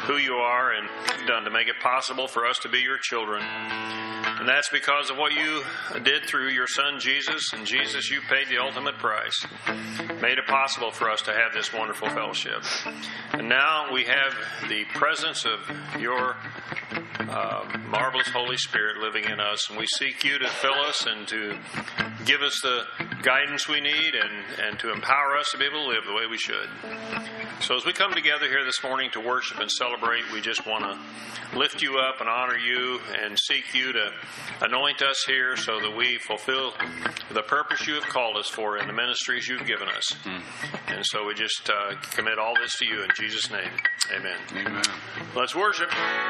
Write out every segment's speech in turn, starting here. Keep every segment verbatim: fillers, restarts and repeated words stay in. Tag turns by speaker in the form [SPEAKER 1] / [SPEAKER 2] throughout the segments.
[SPEAKER 1] who you are and done to make it possible for us to be your children. And that's because of what you did through your son, Jesus. And Jesus, you paid the ultimate price. Made it possible for us to have this wonderful fellowship. And now we have the presence of your uh, marvelous Holy Spirit living in us. And we seek you to fill us and to give us the guidance we need and, and to empower us to be able to live the way we should. So as we come together here this morning to worship and celebrate, we just want to lift you up and honor you and seek you to anoint us here so that we fulfill the purpose you have called us for in the ministries you've given us. Mm. And so we just uh, commit all this to you in Jesus' name. Amen.
[SPEAKER 2] Amen.
[SPEAKER 1] Let's worship.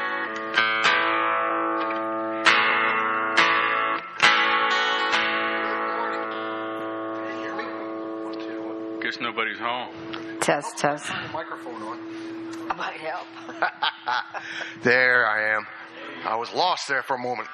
[SPEAKER 2] Guess nobody's home.
[SPEAKER 3] Test, test.
[SPEAKER 4] Turn the microphone on.
[SPEAKER 3] I might help.
[SPEAKER 4] There I am. I was lost there for a moment.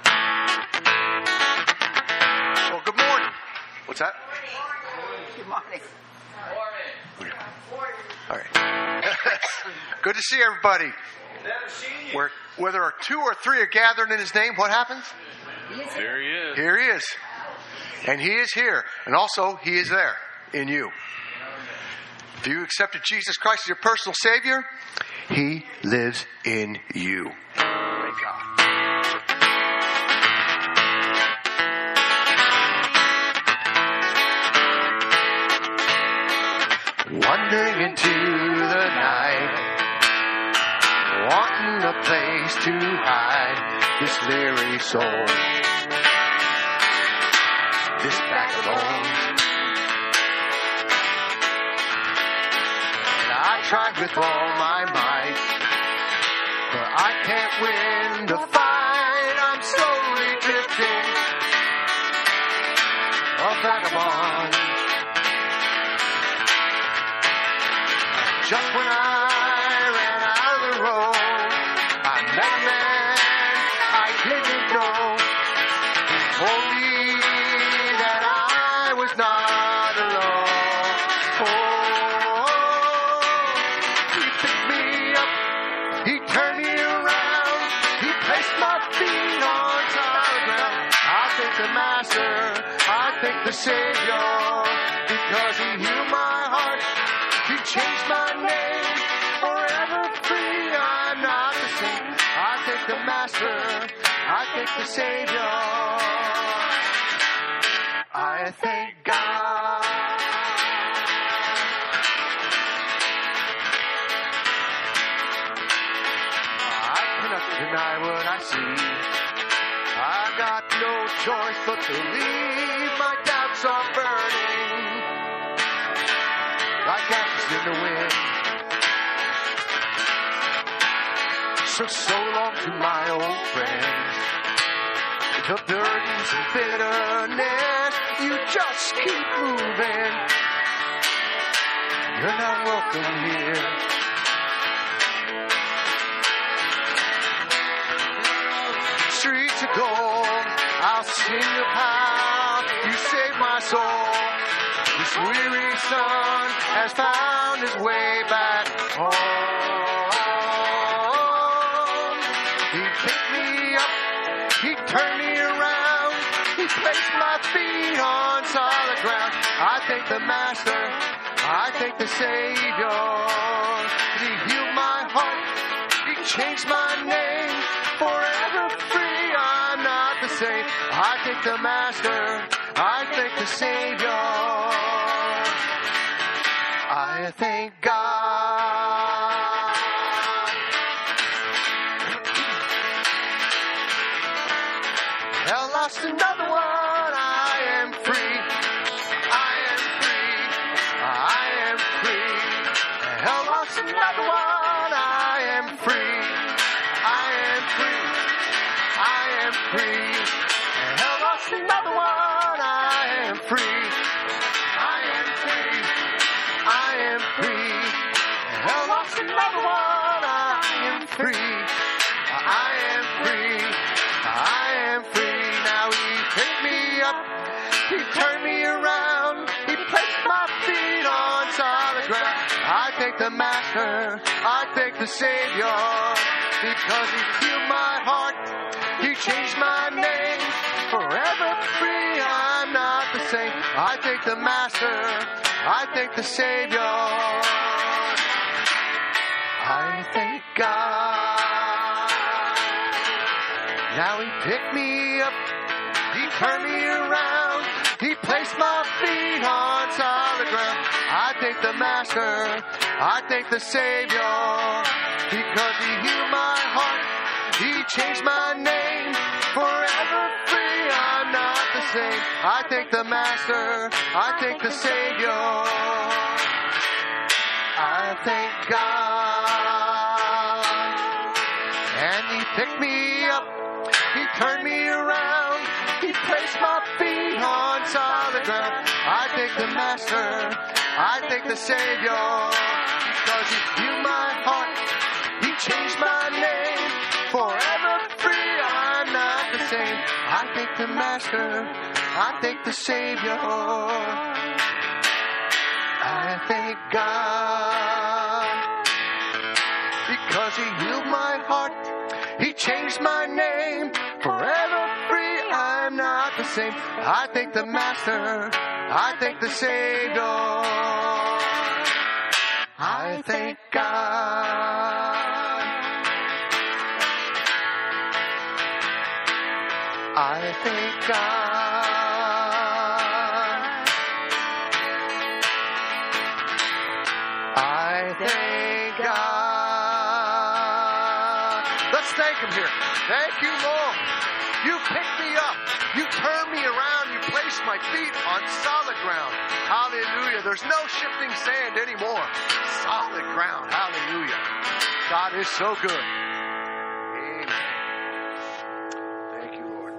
[SPEAKER 4] Well, good morning. What's that?
[SPEAKER 3] Good morning.
[SPEAKER 4] Morning. All right. Good to see everybody. Where, where there are two or three are gathered in His name, what happens?
[SPEAKER 2] There he is.
[SPEAKER 4] Here He is. And He is here. And also, He is there in you. If you accepted Jesus Christ as your personal Savior, He lives in you. Thank God. Wandering into the night, wanting a place to hide this weary soul, this backbone. I tried with all my might, but I can't win the fight. I'm slowly drifting, a vagabond. Just when I ran out of the road, I met a man I didn't know. He told me that I was not alone. Oh, he picked me up, he turned me around, he placed my feet on solid ground. I thank the Master, I thank the Savior, because He healed my heart. He changed my name, forever free, I'm not the same. I thank the Master, I thank the Savior, I thank God. I cannot deny what I see. I got no choice but to leave. My doubts are burning like ashes in the wind. So, so long to my old friends. The burdens and bitterness, you just keep moving. You're not welcome here. Streets of gold, I'll sing of how you saved my soul. This weary son has found his way back home. He picked me up, he turned me around, he placed my feet on solid ground. I thank the Master, I thank the Savior. He healed my heart, He changed my name, forever free, I'm not the same. I thank the Master, I thank the Savior, I thank God. Hell lost another one, I am free, I am free, I am free. Hell lost another one, I am free, I am free, I am free. Hell lost another one, I am free, I am free, I am free. Hell lost another one, I am free, I am free, I am free. Now He picked me up, He turned me around, He placed my feet on solid ground. I thank the Master, Master. I thank the Savior because He healed my heart. He changed my name. Forever free, I'm not the same. I thank the Master. I thank the Savior. I thank God. Now He picked me up. He turned me around. He placed my feet on solid ground. I thank the Master. I thank the Savior because He healed my heart. He changed my name. Forever free, I'm not the same. I thank the Master. I thank the Savior. I thank God. And He picked me up. He turned me around. He placed my feet on solid ground. I thank the Master. I thank the Savior because He healed my heart. He changed my name. Forever free, I'm not the same. I thank the Master. I thank the Savior. I thank God because He healed my heart. He changed my name. Forever free, I'm not the same. I thank the Master. I thank the Savior. I thank God. I thank God. I thank God. Let's thank Him here. Thank you, Lord. You picked me up. You turned me around. You placed my feet on solid ground. Hallelujah. There's no shifting sand anymore. Solid ground. Hallelujah. God is so good. Amen. Thank you, Lord.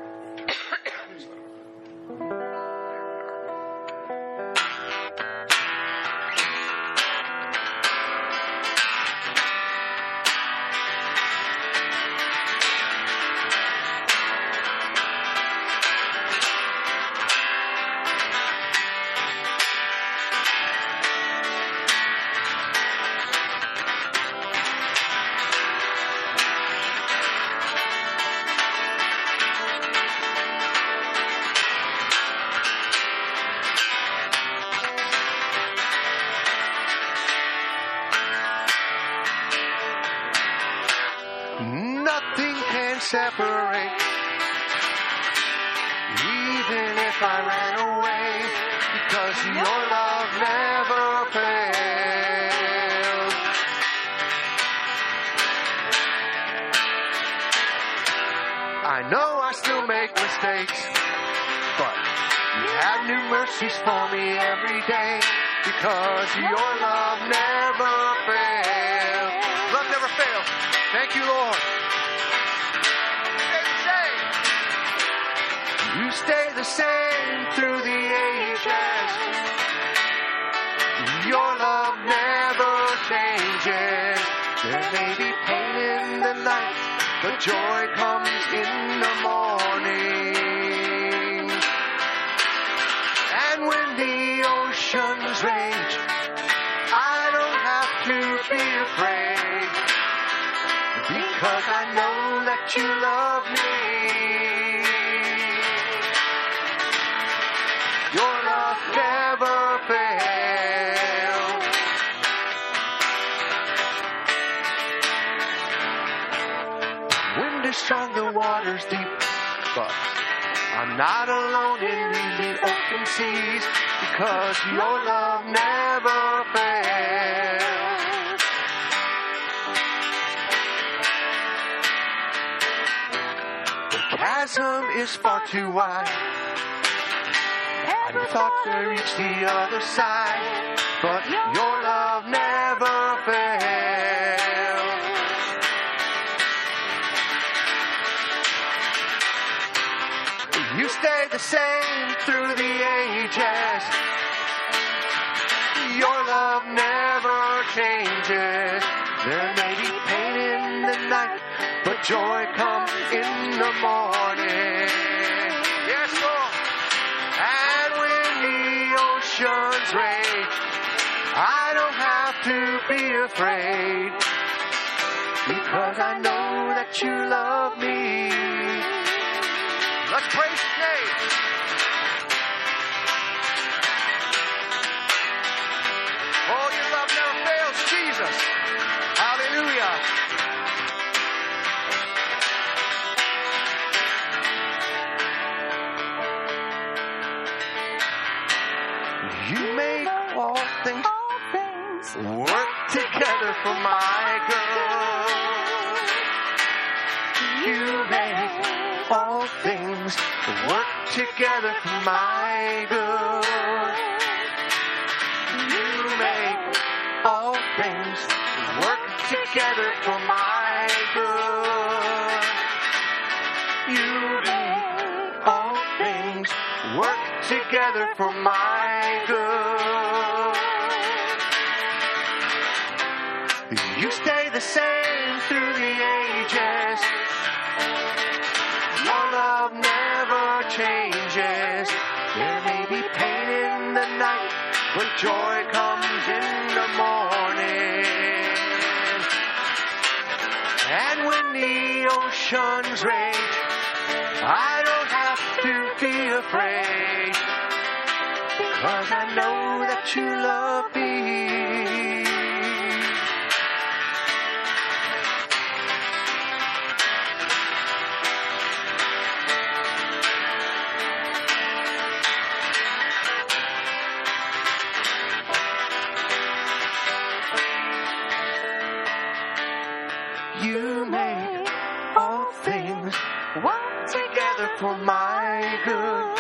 [SPEAKER 4] Nothing can separate. Even if I ran away, because your love never fails. I know I still make mistakes, but you have new mercies for me every day, because your love never fails. Love never fails. Thank you, Lord. Stay the same. You stay the same through the ages. Your love never changes. There may be pain in the night, but joy comes in the morning. And when the oceans rage, I don't have to be afraid, because I know that you love me. Your love never fails. Wind is strong, the water's deep, but I'm not alone in these open seas, because your love never fails. The chasm is far too wide. I thought to reach the other side, but your love never fails. You stay the same through the ages. Your love never changes. There may be pain in the night, but joy comes in the morning. Yes, Lord. And when the oceans rage, I don't have to be afraid, because I know that you love me. Let's praise his name. Oh, your love never fails, Jesus. Hallelujah. You make all things work together for my good. You make all things work together for my good. You make all things work together for my good. You make all things work together for my good. You stay the same through the ages. Your love never changes. There may be pain in the night, but joy comes in the morning. And when the oceans rage, I don't have to be afraid, because I know that you love me. You make all things work together for my good.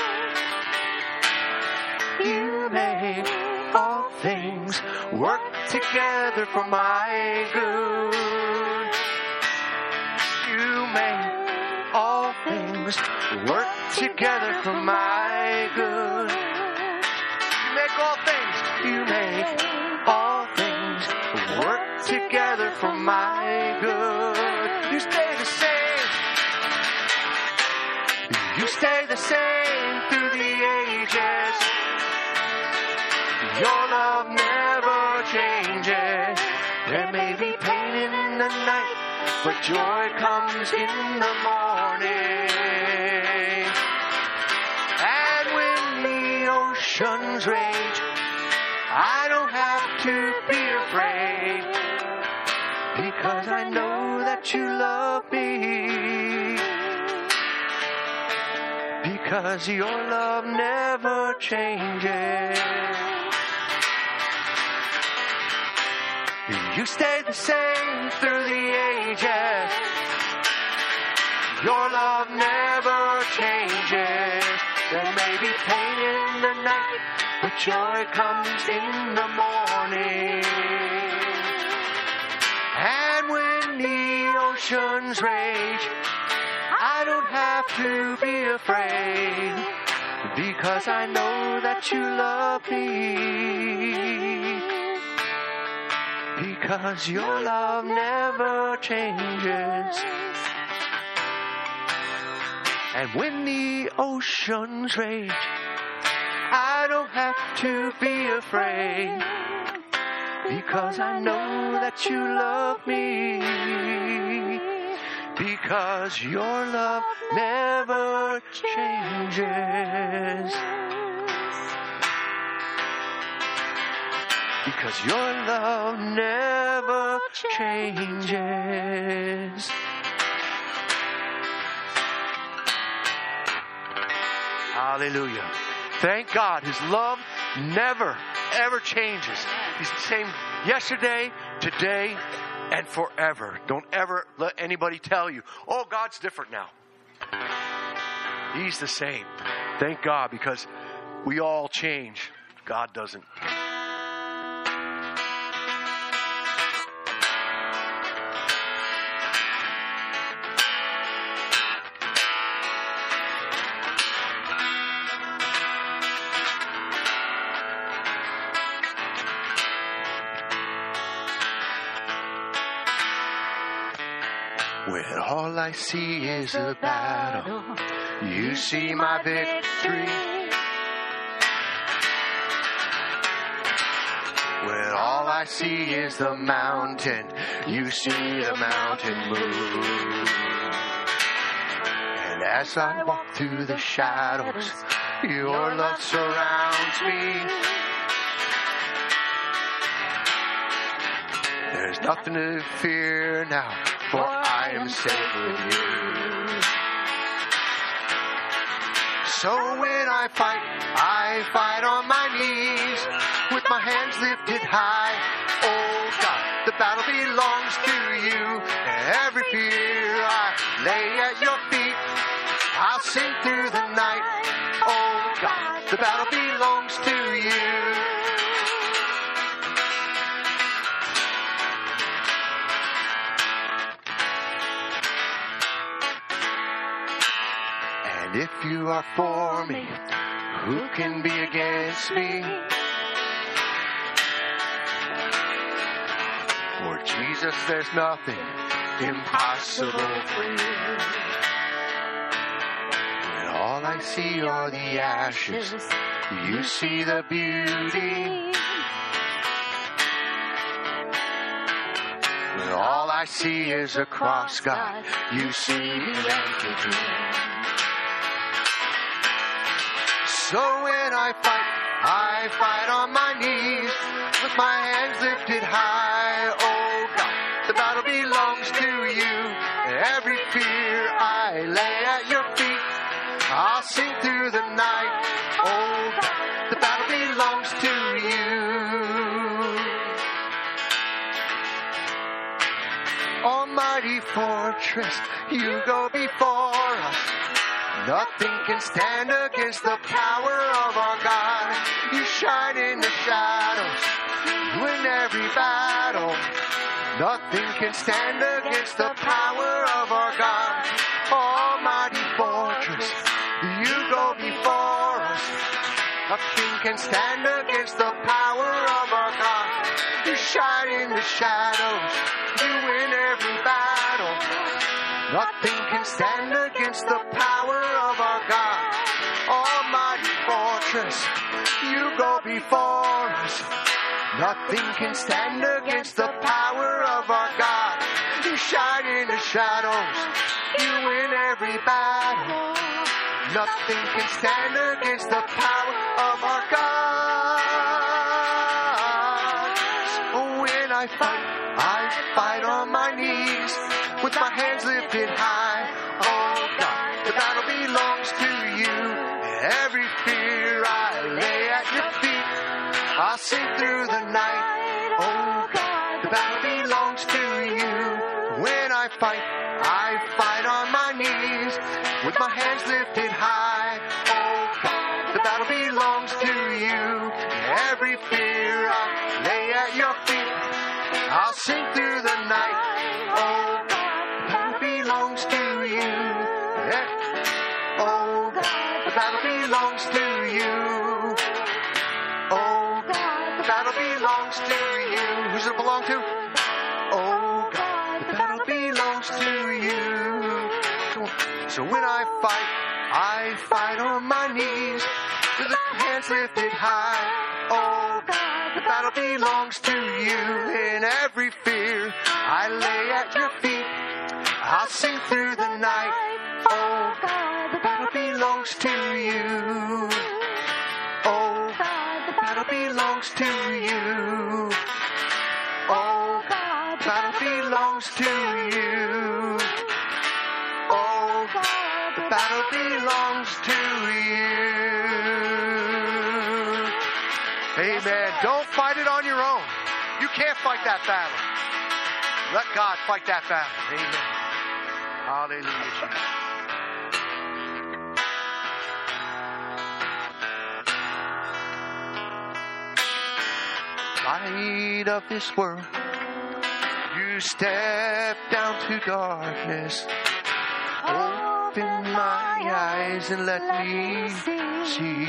[SPEAKER 4] You make all things work together for my good. You make all things work together for my good. You make all things, you make all things work together for my good. You stay the same. You stay the same through the ages. Your love never changes. There may be pain in the night, but joy comes in the morning. And when the oceans rage, I don't have to be afraid, because I know that you love me. Because your love never changes. You stay the same through the ages. Your love never changes. There may be pain in the night, but joy comes in the morning. And when the oceans rage, I don't have to be afraid, because I know that you love me. Because your love never changes. And when the oceans rage, I don't have to be afraid, because I know that you love me. Because your love never changes. Because your love never changes. Hallelujah. Thank God his love never, ever changes. He's the same yesterday, today, and forever. Don't ever let anybody tell you, oh, God's different now. He's the same. Thank God, because we all change. God doesn't. When all I see is a battle, you see my victory. When all I see is the mountain, you see the mountain move. And as I walk through the shadows, your love surrounds me. There's nothing to fear now, for I am safe with you. So when I fight, I fight on my knees, with my hands lifted high. Oh God, the battle belongs to you. Every fear I lay at your feet. I'll sing through the night. Oh God, the battle belongs to you. And if you are for me, who can be against me? For Jesus, there's nothing impossible for you. When all I see are the ashes, you see the beauty. When all I see is a cross, God, you see humanity. So when I fight, I fight on my knees, with my hands lifted high. Oh God, the battle belongs to you. Every fear I lay at your feet. I'll sing through the night. Oh God, the battle belongs to you. Almighty fortress, you go before us. Nothing can stand against the power of our God. You shine in the shadows, you win every battle. Nothing can stand against the power of our God. Almighty fortress, you go before us. Nothing can stand against the power of our God. You shine in the shadows, you win every battle. Nothing can stand against the power of our God. Almighty fortress, you go before us. Nothing can stand against the power of our God. You shine in the shadows, you win every battle. Nothing can stand against the power of our God. So when I fight, I fight on my knees, with my hands lifted high. Oh God, the battle belongs to you. Every fear I lay at your feet. I'll sing through the night. Oh God, the battle belongs to you. When I fight, I fight on my knees, with my hands lifted high. Oh God, the battle belongs to you. Every fear I lay at your feet. I'll sing through the night. Oh God, belongs to you. Oh God, the battle belongs to you. Oh God, the battle belongs to you. Who does it belong to? Oh God, the battle belongs to you. So when I fight, I fight on my knees, with the hands lifted high. Oh God, the battle belongs to you. In every fear I lay at your feet. I'll sing through the night. Oh God, the battle belongs to you. Oh God, the battle belongs to you. Oh God, the battle belongs to you. Oh God, the battle belongs to you. Amen. Don't fight it on your own. You can't fight that battle. Let God fight that battle. Amen. Hallelujah, Jesus. Light of this world, you step down to darkness. Open my eyes and let me see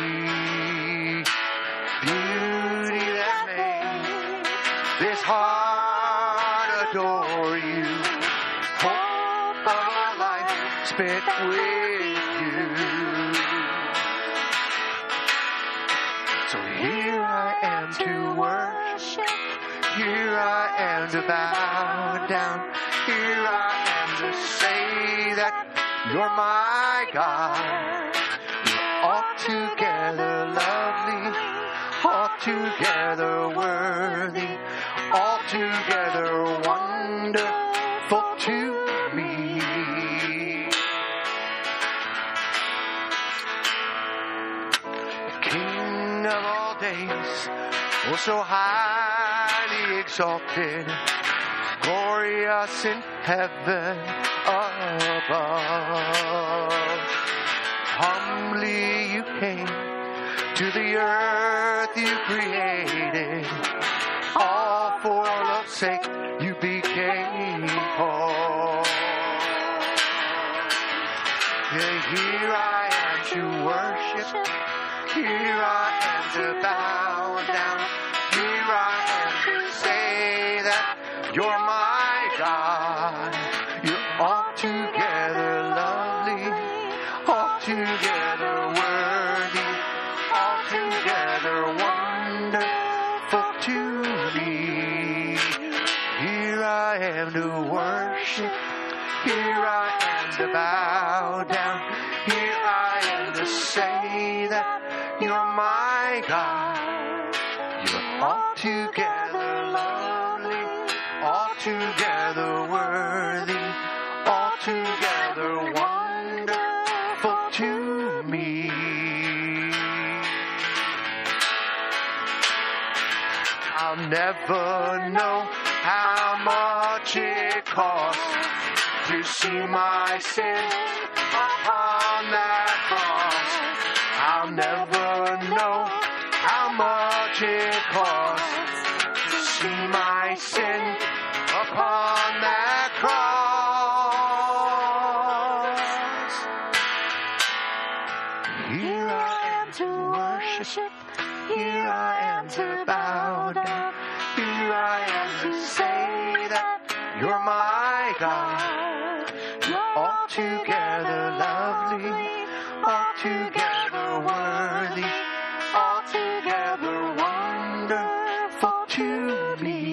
[SPEAKER 4] beauty that made this heart adore you. Hope of a life spent with you. So here I am, am to worship. Here I am to bow down. Here I am to say that you're my God. You're altogether lovely, altogether worthy, altogether wonderful to me. King of all days, oh so highly exalted, glorious in heaven above. Humbly you came to the earth you created, all for love's sake you became poor. Yeah, here I am to worship, here I am to bow down, here I am to say that you're my God. You're altogether lovely, altogether worthy, altogether wonderful to me. Here I am to worship, here I am to bow down, here I am to say that you're my God. You're altogether lovely, altogether worthy, altogether wonderful to me. I'll never know how much it costs to see my sin upon that cross. I'll never know how much it costs to see my sin upon that cross. Here I am to worship, here I am to bow down, here I am to say that you're my God. You're altogether lovely, altogether worthy, altogether wonderful to me.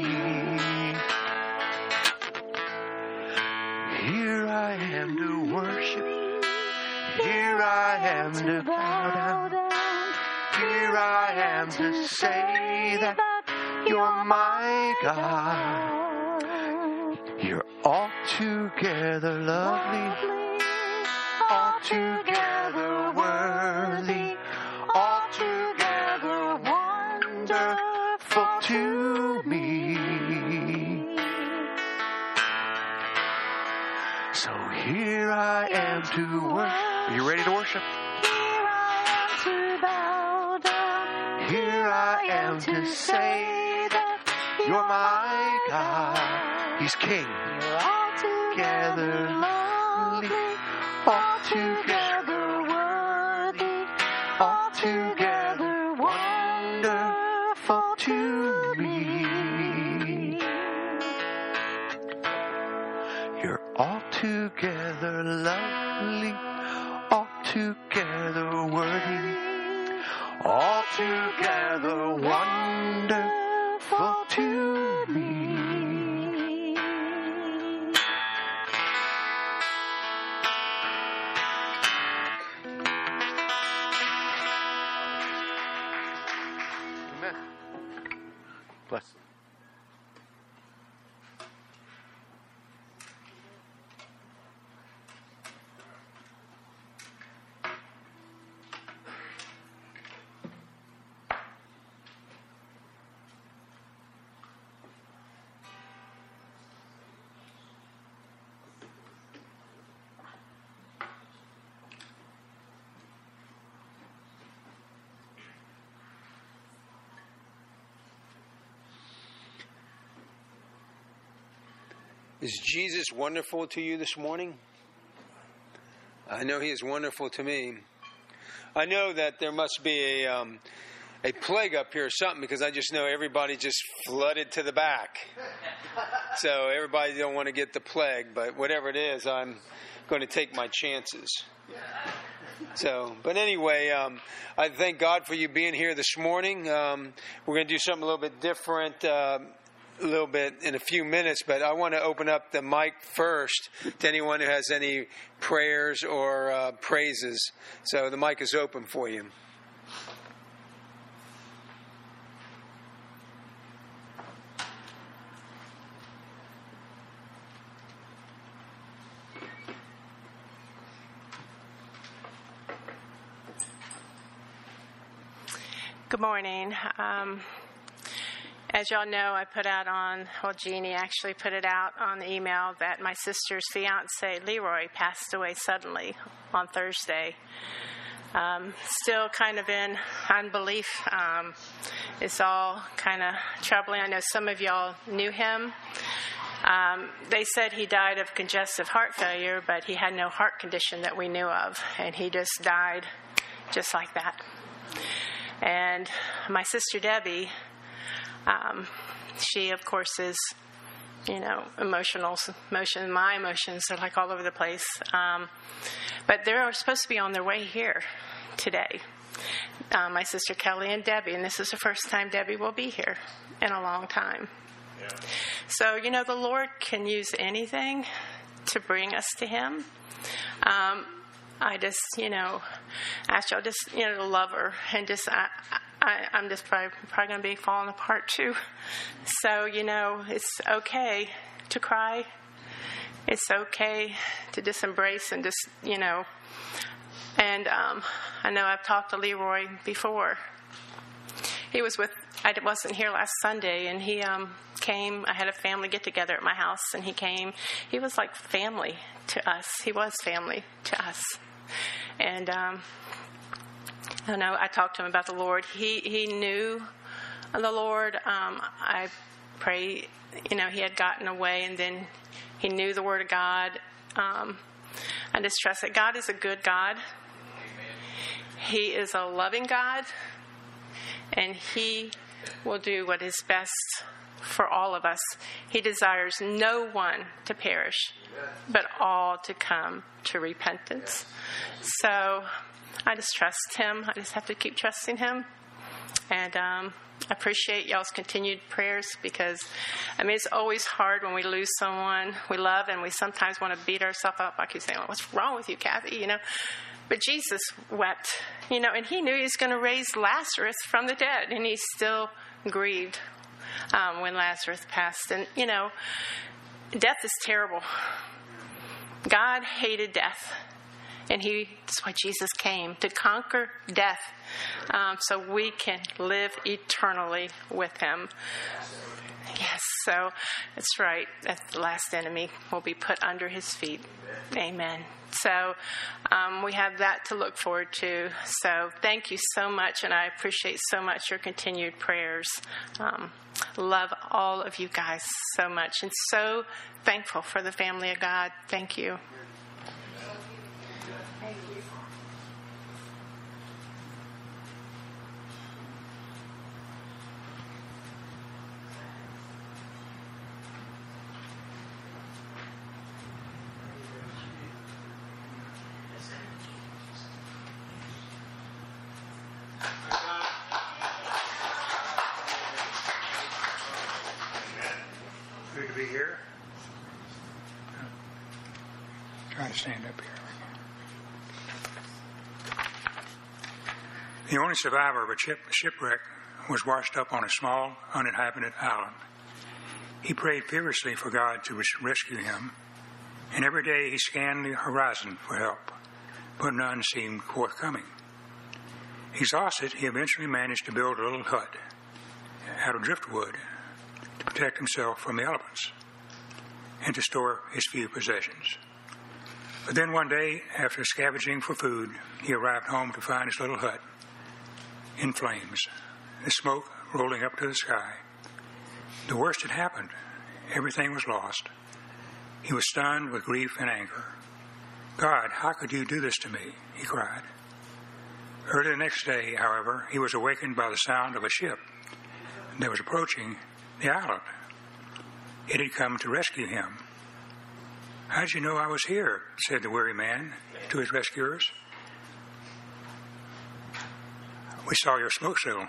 [SPEAKER 4] Here I am to worship, here I am to bow down, here I am to say that you're my God. You're altogether lovely, altogether worthy, altogether wonderful to me. So here I am to worship. Are you ready to worship?
[SPEAKER 5] Here I am to bow down.
[SPEAKER 4] Here I am to say that you're my God. He's King.
[SPEAKER 5] You're altogether lovely,
[SPEAKER 4] Altogether
[SPEAKER 5] worthy,
[SPEAKER 4] altogether wonderful to me. You're altogether lovely, altogether worthy, altogether wonderful to me. Amen. Bless.
[SPEAKER 6] Is Jesus wonderful to you this morning? I know He is wonderful to me. I know that there must be a um, a plague up here or something, because I just know everybody just flooded to the back. So everybody don't want to get the plague, but whatever it is, I'm going to take my chances. So, but anyway, um, I thank God for you being here this morning. Um, we're going to do something a little bit different, uh, a little bit in a few minutes, but I want to open up the mic first to anyone who has any prayers or uh, praises. So the mic is open for you.
[SPEAKER 7] Good morning. Um, as y'all know, I put out on, well, Jeannie actually put it out on the email that my sister's fiance, Leroy, passed away suddenly on Thursday. Um, still kind of in unbelief. Um, it's all kind of troubling. I know some of y'all knew him. Um, they said he died of congestive heart failure, but he had no heart condition that we knew of, and he just died just like that. And my sister Debbie, um, she of course is, you know, emotional. Emotion, my emotions are like all over the place. Um, but they're supposed to be on their way here today. Uh, my sister Kelly and Debbie, and this is the first time Debbie will be here in a long time. Yeah. So, you know, the Lord can use anything to bring us to Him. Um, I just, you know, ask y'all just, you know, to love her, and just, I, I, I'm just probably, probably going to be falling apart too. So, you know, it's okay to cry. It's okay to just embrace and just, you know, and um, I know I've talked to Leroy before. He was with, I wasn't here last Sunday, and he um, came. I had a family get together at my house, and he came. He was like family to us. He was family to us. And um, I know I talked to him about the Lord. He he knew the Lord. Um, I pray, you know, he had gotten away, and then he knew the Word of God. Um, I just trust that God is a good God. He is a loving God, and He will do what is best for all of us. He desires no one to perish, but all to come to repentance. So I just trust Him. I just have to keep trusting Him. And um, I appreciate y'all's continued prayers, because, I mean, it's always hard when we lose someone we love, and we sometimes want to beat ourselves up. I keep saying, well, what's wrong with you, Kathy? You know, but Jesus wept, you know, and He knew He was going to raise Lazarus from the dead, and He still grieved um, when Lazarus passed. And, you know, death is terrible. God hated death. And he, that's why Jesus came, to conquer death, um, so we can live eternally with Him. Yes, so that's right. That the last enemy will be put under His feet. Amen. So um, we have that to look forward to. So thank you so much, and I appreciate so much your continued prayers. Um, love all of you guys so much, and so thankful for the family of God. Thank you.
[SPEAKER 8] Good to be here. Try to stand up here. The only survivor of a ship, shipwreck was washed up on a small, uninhabited island. He prayed fiercely for God to rescue him, and every day he scanned the horizon for help, but none seemed forthcoming. Exhausted, he eventually managed to build a little hut out of driftwood to protect himself from the elements and to store his few possessions. But then one day, after scavenging for food, he arrived home to find his little hut in flames, the smoke rolling up to the sky. The worst had happened. Everything was lost. He was stunned with grief and anger. God, how could you do this to me? He cried. Early the next day, however, he was awakened by the sound of a ship that was approaching the island. It had come to rescue him. How'd you know I was here? Said the weary man to his rescuers. We saw your smoke signal.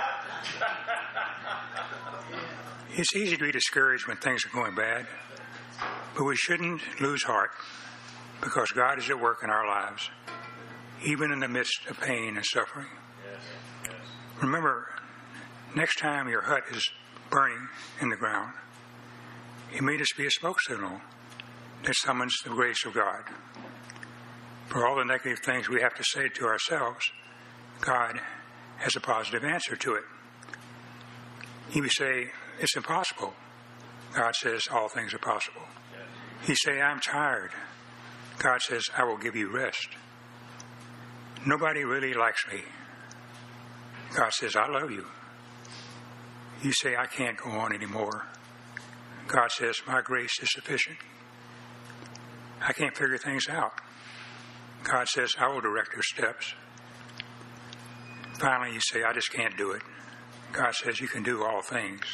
[SPEAKER 8] It's easy to be discouraged when things are going bad, but we shouldn't lose heart because God is at work in our lives, even in the midst of pain and suffering. Remember, next time your hut is burning in the ground, it may just be a smoke signal that summons the grace of God. For all the negative things we have to say to ourselves, God has a positive answer to it. You say, it's impossible. God says, all things are possible. You say, I'm tired. God says, I will give you rest. Nobody really likes me. God says, I love you. You say, I can't go on anymore. God says, my grace is sufficient. I can't figure things out. God says, I will direct your steps. Finally, you say, I just can't do it. God says, you can do all things.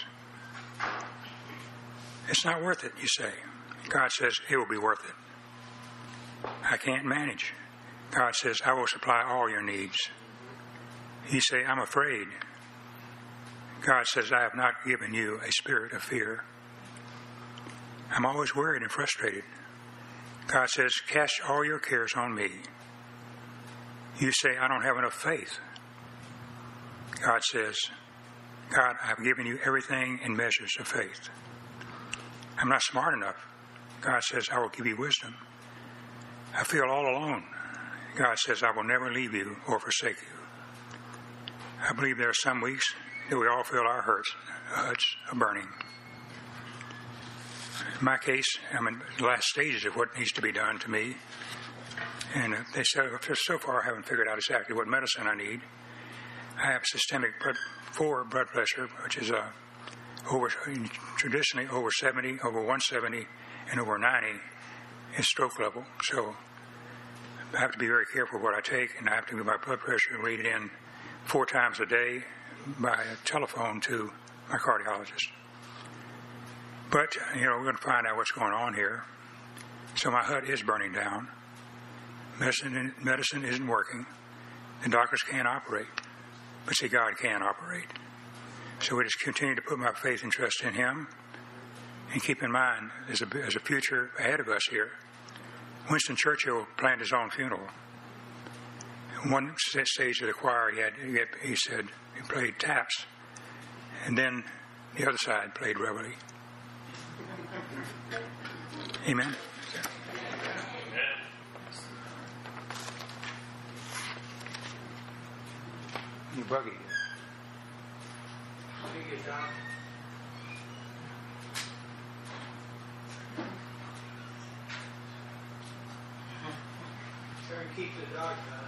[SPEAKER 8] It's not worth it, you say. God says, it will be worth it. I can't manage. God says, I will supply all your needs. You say, I'm afraid. God says, I have not given you a spirit of fear. I'm always worried and frustrated. God says, cast all your cares on me. You say, I don't have enough faith. God says, God, I've given you everything in measures of faith. I'm not smart enough. God says, I will give you wisdom. I feel all alone. God says, I will never leave you or forsake you. I believe there are some weeks that we all feel our hurts, huts are burning. In my case, I'm in the last stages of what needs to be done to me. And they said, so far I haven't figured out exactly what medicine I need. I have systemic blood, four blood pressure, which is uh, over traditionally over seventy, over one seventy, and over ninety is stroke level. So I have to be very careful what I take, and I have to do my blood pressure and read it in four times a day by telephone to my cardiologist. But, you know, we're going to find out what's going on here. So my hut is burning down. Medicine, medicine isn't working. The doctors can't operate. But see, God can operate. So we just continue to put my faith and trust in Him. And keep in mind, there's a, there's a future ahead of us here. Winston Churchill planned his own funeral. One stage of the choir, he, had, he, had, he said, he played taps. And then the other side played reveille. Amen. You buggy.
[SPEAKER 9] Try and keep the dog down.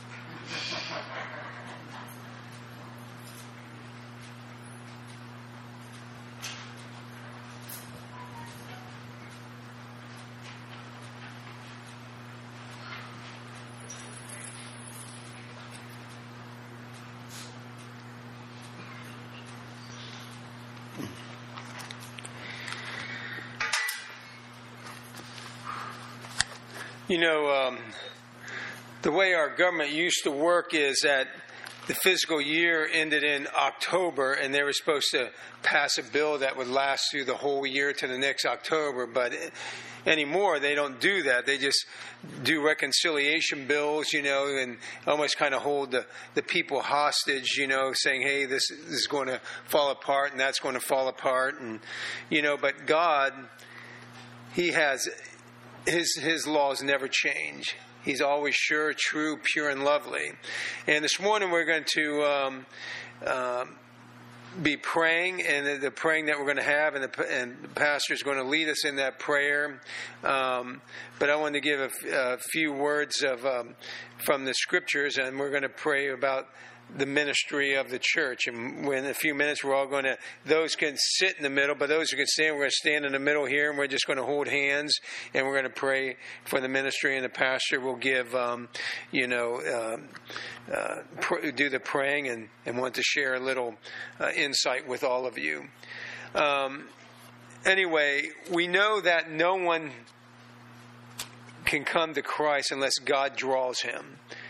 [SPEAKER 6] You know, um, the way our government used to work is that the fiscal year ended in October, and they were supposed to pass a bill that would last through the whole year to the next October. But anymore, they don't do that. They just do reconciliation bills, you know, and almost kind of hold the, the people hostage, you know, saying, hey, this, this is going to fall apart and that's going to fall apart. And, you know, but God, He has... His his laws never change. He's always sure, true, pure, and lovely. And this morning we're going to um, um, be praying, and the, the praying that we're going to have, and the, and the pastor is going to lead us in that prayer. Um, but I want to give a, a few words of um, from the scriptures, and we're going to pray about the ministry of the church. And in a few minutes, we're all going to, those can sit in the middle, but those who can stand, we're going to stand in the middle here, and we're just going to hold hands, and we're going to pray for the ministry, and the pastor will give, um, you know, um, uh, pr- do the praying and, and want to share a little uh, insight with all of you. Um, anyway, we know that no one can come to Christ unless God draws him.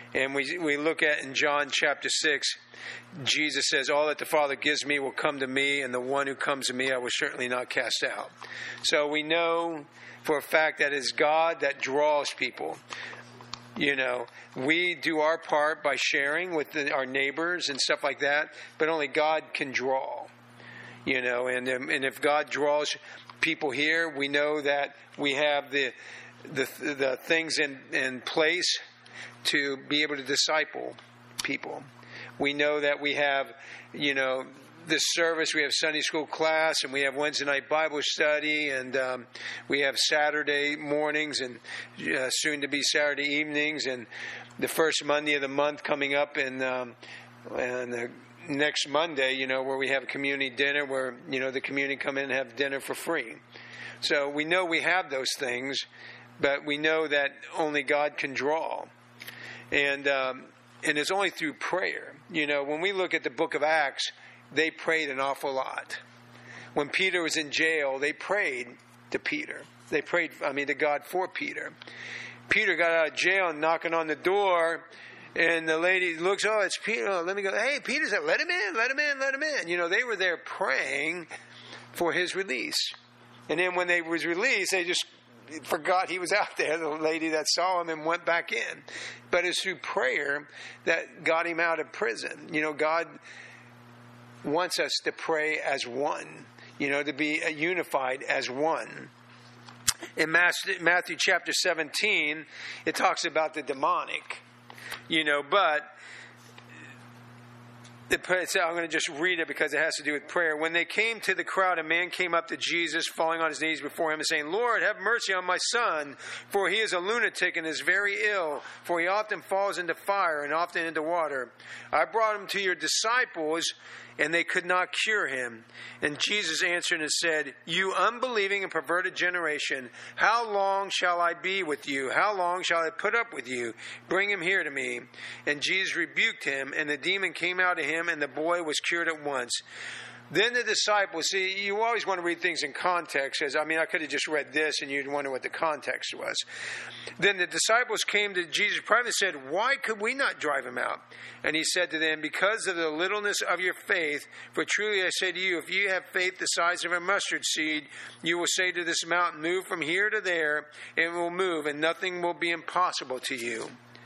[SPEAKER 6] And we we look at in John chapter six, Jesus says, all that the Father gives me will come to me, and the one who comes to me I will certainly not cast out. So we know for a fact that it's God that draws people. You know, we do our part by sharing with the, our neighbors and stuff like that, but only God can draw. You know, and um, and if God draws people here, we know that we have the the the things in, in place to be able to disciple people. We know that we have, you know, this service, we have Sunday school class, and we have Wednesday night Bible study, and um, we have Saturday mornings and uh, soon to be Saturday evenings, and the first Monday of the month coming up, and um, and the next Monday, you know, where we have community dinner, where, you know, the community come in and have dinner for free. So we know we have those things, but we know that only God can draw. And um, and it's only through prayer. You know, when we look at the book of Acts, they prayed an awful lot. When Peter was in jail, they prayed to Peter. They prayed, I mean, to God for Peter. Peter got out of jail and knocking on the door, and the lady looks, oh, it's Peter. Oh, let me go. Hey, Peter said, let him in, let him in, let him in. You know, they were there praying for his release. And then when they was released, they just forgot he was out there, the lady that saw him, and went back in. But it's through prayer that got him out of prison. You know, God wants us to pray as one, you know, to be unified as one. In Matthew chapter seventeen, it talks about the demonic, you know, but So I'm going to just read it because it has to do with prayer. When they came to the crowd, a man came up to Jesus, falling on his knees before him and saying, Lord, have mercy on my son, for he is a lunatic and is very ill, for he often falls into fire and often into water. I brought him to your disciples, and they could not cure him. And Jesus answered and said, you unbelieving and perverted generation, how long shall I be with you? How long shall I put up with you? Bring him here to me. And Jesus rebuked him, and the demon came out of him, and the boy was cured at once. Then the disciples, see, you always want to read things in context. As I mean, I could have just read this and you'd wonder what the context was. Then the disciples came to Jesus privately and said, why could we not drive him out? And he said to them, because of the littleness of your faith, for truly I say to you, if you have faith the size of a mustard seed, you will say to this mountain, move from here to there, and it will move, and nothing will be impossible to you.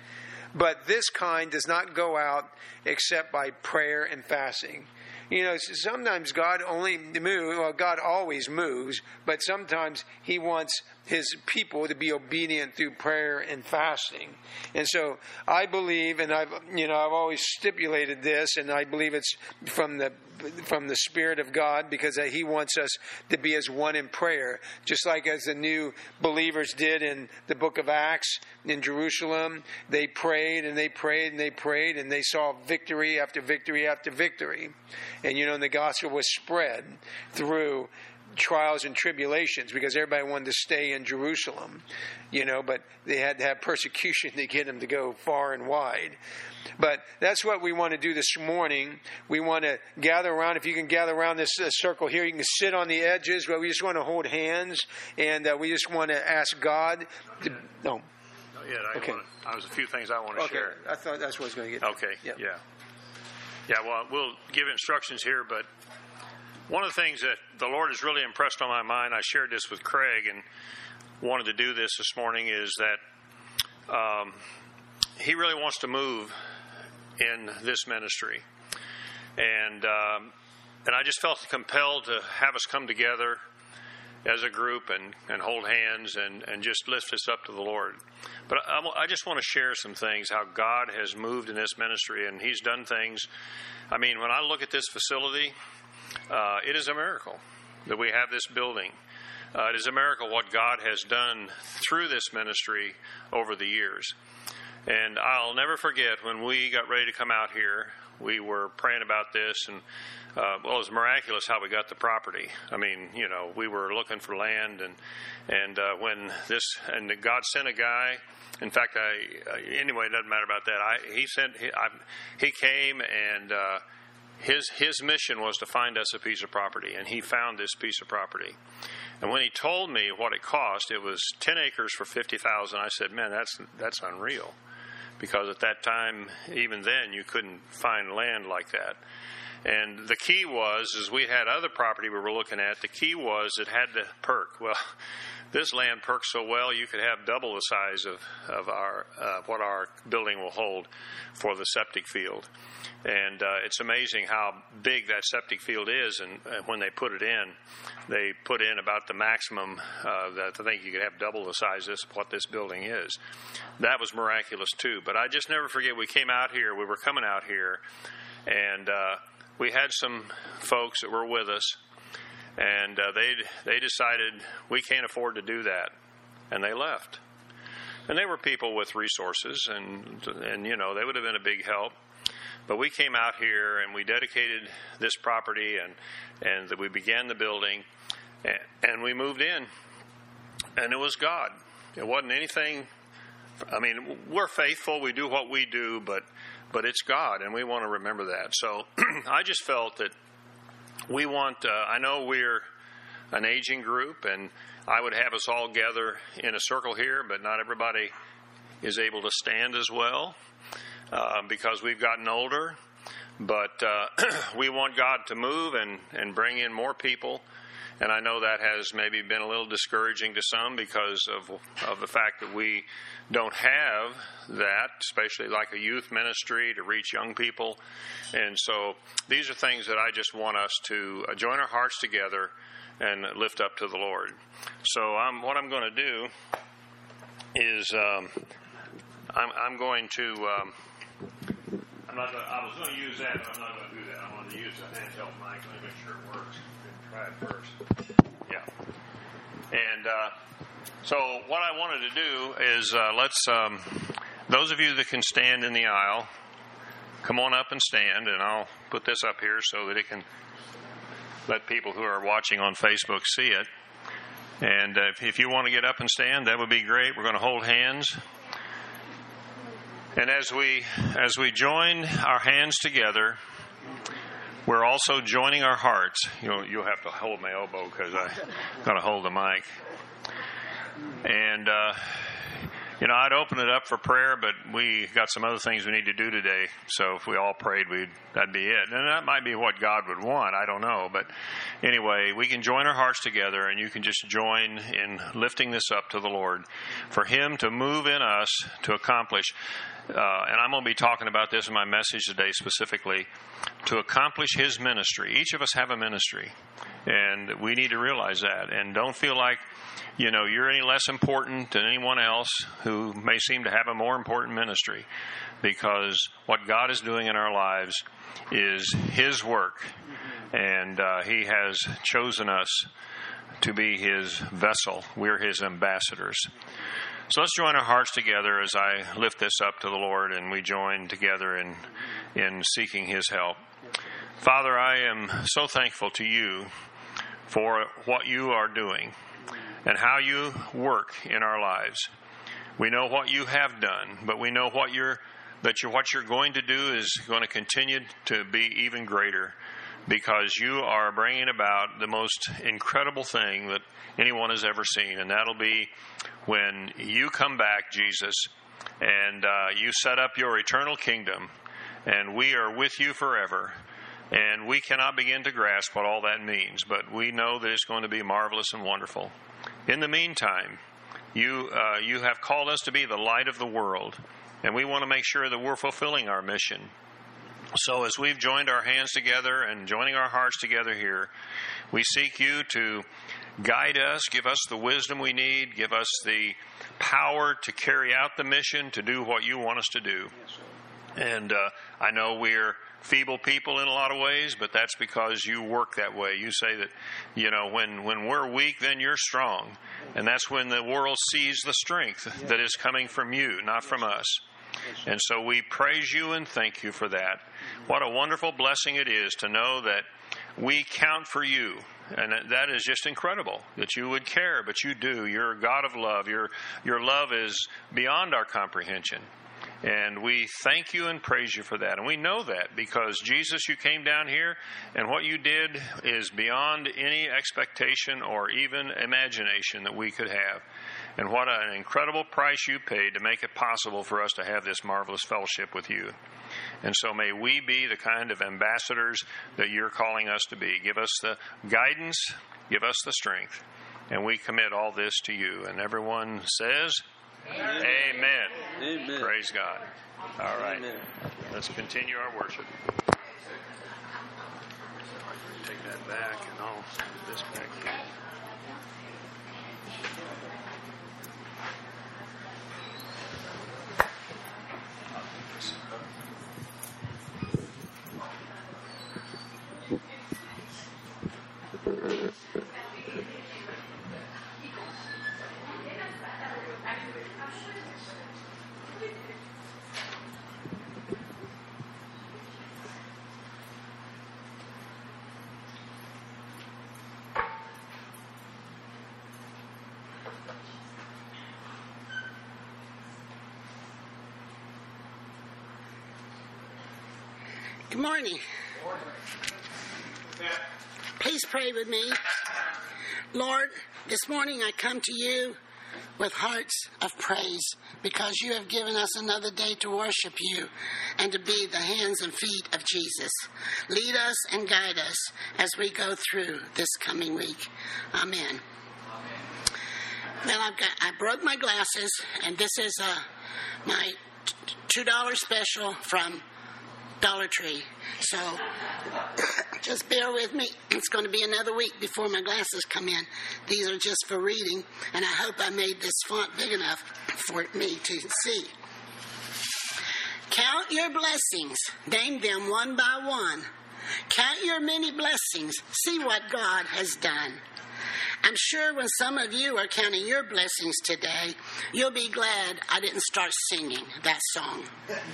[SPEAKER 6] But this kind does not go out except by prayer and fasting. You know, sometimes God only moves, well, God always moves, but sometimes he wants his people to be obedient through prayer and fasting. And so I believe, and I've, you know, I've always stipulated this, and I believe it's from the from the Spirit of God, because he wants us to be as one in prayer, just like as the new believers did in the book of Acts in Jerusalem. They prayed and they prayed and they prayed, and they saw victory after victory after victory. And, you know, and the gospel was spread through trials and tribulations because everybody wanted to stay in Jerusalem, you know, but they had to have persecution to get them to go far and wide. But that's what we want to do this morning. We want to gather around. If you can gather around this uh, circle here, you can sit on the edges, but we just want to hold hands, and uh, we just want to ask God to... No.
[SPEAKER 1] Not yet. I,
[SPEAKER 6] okay.
[SPEAKER 1] want to, there's a few things I want to
[SPEAKER 6] okay.
[SPEAKER 1] share.
[SPEAKER 6] I thought that's what I was going to get to.
[SPEAKER 1] Okay.
[SPEAKER 6] Yep.
[SPEAKER 1] Yeah. Yeah, well, we'll give instructions here, but one of the things that the Lord has really impressed on my mind, I shared this with Craig and wanted to do this this morning, is that um, he really wants to move in this ministry. And um, and I just felt compelled to have us come together as a group and, and hold hands and, and just lift this up to the Lord. But I, I just want to share some things, how God has moved in this ministry, and he's done things. I mean, when I look at this facility, uh, it is a miracle that we have this building. Uh, it is a miracle what God has done through this ministry over the years. And I'll never forget when we got ready to come out here, we were praying about this, and uh, well, it was miraculous how we got the property. I mean, you know, we were looking for land, and and uh, when this, and God sent a guy. In fact, I uh, anyway, it doesn't matter about that. I he sent he, I, he came, and uh, his his mission was to find us a piece of property, and he found this piece of property. And when he told me what it cost, it was ten acres for fifty thousand. I said, "Man, that's that's unreal." because at that time, even then, you couldn't find land like that. And the key was, is we had other property we were looking at, the key was it had to perk. Well, this land perks so well, you could have double the size of, of our uh, what our building will hold for the septic field. And uh, it's amazing how big that septic field is, and uh, when they put it in, they put in about the maximum uh, that I think you could have double the size of what this building is. That was miraculous too. But I just never forget, we came out here, we were coming out here, and uh, we had some folks that were with us, and uh, they they decided we can't afford to do that, and they left. And they were people with resources, and and you know, they would have been a big help. But we came out here and we dedicated this property, and and that we began the building, and, and we moved in, and it was God. It wasn't anything. I mean, we're faithful. We do what we do, but but it's God, and we want to remember that. So I just felt that we want. Uh, I know we're an aging group, and I would have us all gather in a circle here, but not everybody is able to stand as well. Uh, because we've gotten older, but uh, we want God to move and, and bring in more people. And I know that has maybe been a little discouraging to some because of of the fact that we don't have that, especially like a youth ministry to reach young people. And so these are things that I just want us to uh, join our hearts together and lift up to the Lord. So um, what I'm going to do is um, I'm, I'm going to... Um, I'm not gonna, I was going to use that, but I'm not going to do that. I wanted to use the handheld mic. Let me make sure it works. Try it first. Yeah. And uh, so what I wanted to do is uh, let's, um, those of you that can stand in the aisle, come on up and stand, and I'll put this up here so that it can let people who are watching on Facebook see it. And uh, if, if you want to get up and stand, that would be great. We're going to hold hands. And as we as we join our hands together, we're also joining our hearts. You'll, you'll have to hold my elbow because I'm going to hold the mic. And, uh, you know, I'd open it up for prayer, but we got some other things we need to do today. So if we all prayed, we'd, that'd be it. And that might be what God would want. I don't know. But anyway, we can join our hearts together, and you can just join in lifting this up to the Lord for Him to move in us to accomplish. Uh, and I'm going to be talking about this in my message today specifically, to accomplish His ministry. Each of us have a ministry, and we need to realize that. And don't feel like, you know, you're any less important than anyone else who may seem to have a more important ministry, because what God is doing in our lives is His work, and uh, He has chosen us to be His vessel. We're His ambassadors. So let's join our hearts together as I lift this up to the Lord, and we join together in in seeking His help. Father, I am so thankful to You for what You are doing and how You work in our lives. We know what You have done, but we know what you're that you're, what You're going to do is going to continue to be even greater, because You are bringing about the most incredible thing that anyone has ever seen, and that'll be when You come back, Jesus, and uh, You set up Your eternal kingdom, and we are with You forever. And we cannot begin to grasp what all that means, but we know that it's going to be marvelous and wonderful. In the meantime, you uh, you have called us to be the light of the world, and we want to make sure that we're fulfilling our mission. So as we've joined our hands together and joining our hearts together here, we seek You to guide us, give us the wisdom we need, give us the power to carry out the mission, to do what You want us to do. And uh, I know we're feeble people in a lot of ways, but that's because You work that way. You say that, you know, when, when we're weak, then You're strong. And that's when the world sees the strength that is coming from You, not from us. And so we praise You and thank You for that. What a wonderful blessing it is to know that we count for You. And that is just incredible, that You would care, but You do. You're a God of love. Your, your love is beyond our comprehension. And we thank You and praise You for that. And we know that because, Jesus, You came down here, and what You did is beyond any expectation or even imagination that we could have. and what an incredible price you paid to make it possible for us to have this marvelous fellowship with you. And so may we be the kind of ambassadors that you're calling us to be. Give us the guidance, give us the strength, and we commit all this to you. And everyone says, Amen. Amen.
[SPEAKER 6] Amen.
[SPEAKER 1] Praise God. All right.
[SPEAKER 6] Amen.
[SPEAKER 1] Let's continue our worship. Take that back and I'll put this back here.
[SPEAKER 10] Good morning. Please pray with me. Lord, this morning I come to you with hearts of praise because you have given us another day to worship you and to be the hands and feet of Jesus. Lead us and guide us as we go through this coming week. Amen. Well, I've got, I broke my glasses, and this is uh, my two dollar special from Dollar Tree. So just bear with me. It's going to be another week before my glasses come in. These are just for reading, and I hope I made this font big enough for me to see. Count your blessings. Name them one by one. Count your many blessings. See what God has done. I'm sure when some of you are counting your blessings today, you'll be glad I didn't start singing that song.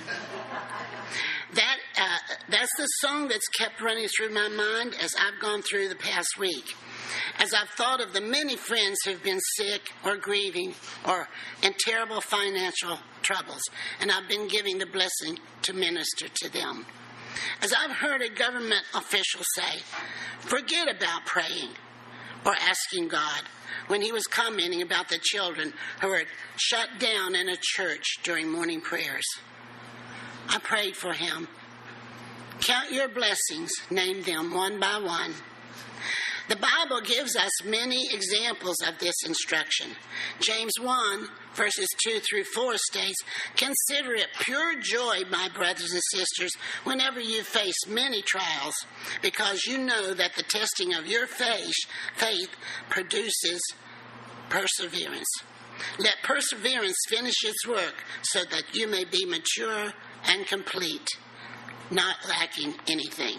[SPEAKER 10] That uh, that's the song that's kept running through my mind as I've gone through the past week. As I've thought of the many friends who've been sick or grieving or in terrible financial troubles, and I've been giving the blessing to minister to them. As I've heard a government official say, forget about praying or asking God, when he was commenting about the children who were shut down in a church during morning prayers. I prayed for him. Count your blessings, name them one by one. The Bible gives us many examples of this instruction. James one, verses two through four states, consider it pure joy, my brothers and sisters, whenever you face many trials, because you know that the testing of your faith, faith produces perseverance. Let perseverance finish its work so that you may be mature and complete, not lacking anything.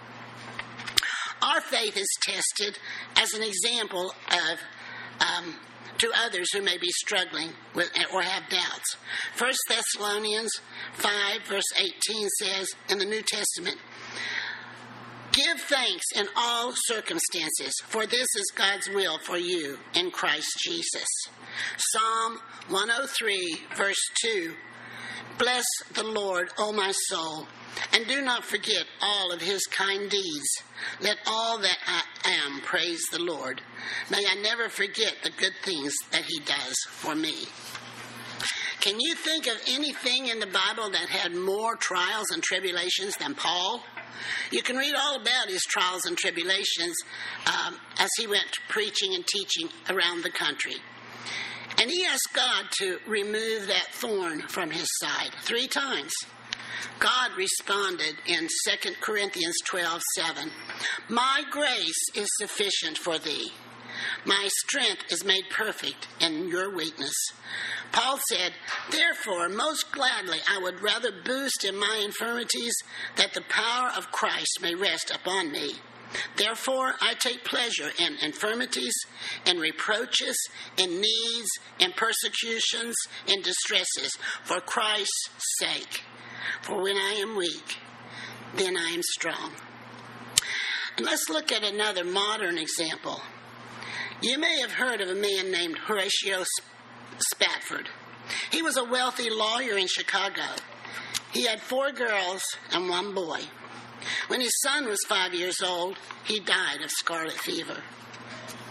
[SPEAKER 10] Our faith is tested as an example of um, to others who may be struggling with or have doubts. First Thessalonians five, verse eighteen says in the New Testament, give thanks in all circumstances, for this is God's will for you in Christ Jesus. Psalm one oh three, verse two, bless the Lord, O my soul, and do not forget all of his kind deeds. Let all that I am praise the Lord. May I never forget the good things that he does for me. Can you think of anything in the Bible that had more trials and tribulations than Paul? You can read all about his trials and tribulations um, as he went preaching and teaching around the country. And he asked God to remove that thorn from his side three times. God responded in Second Corinthians twelve seven, my grace is sufficient for thee. My strength is made perfect in your weakness. Paul said, therefore, most gladly I would rather boast in my infirmities, that the power of Christ may rest upon me. Therefore, I take pleasure in infirmities, in reproaches, in needs, in persecutions, in distresses, for Christ's sake. For when I am weak, then I am strong. And let's look at another modern example. You may have heard of a man named Horatio Spafford. He was a wealthy lawyer in Chicago. He had four girls and one boy. When his son was five years old, he died of scarlet fever.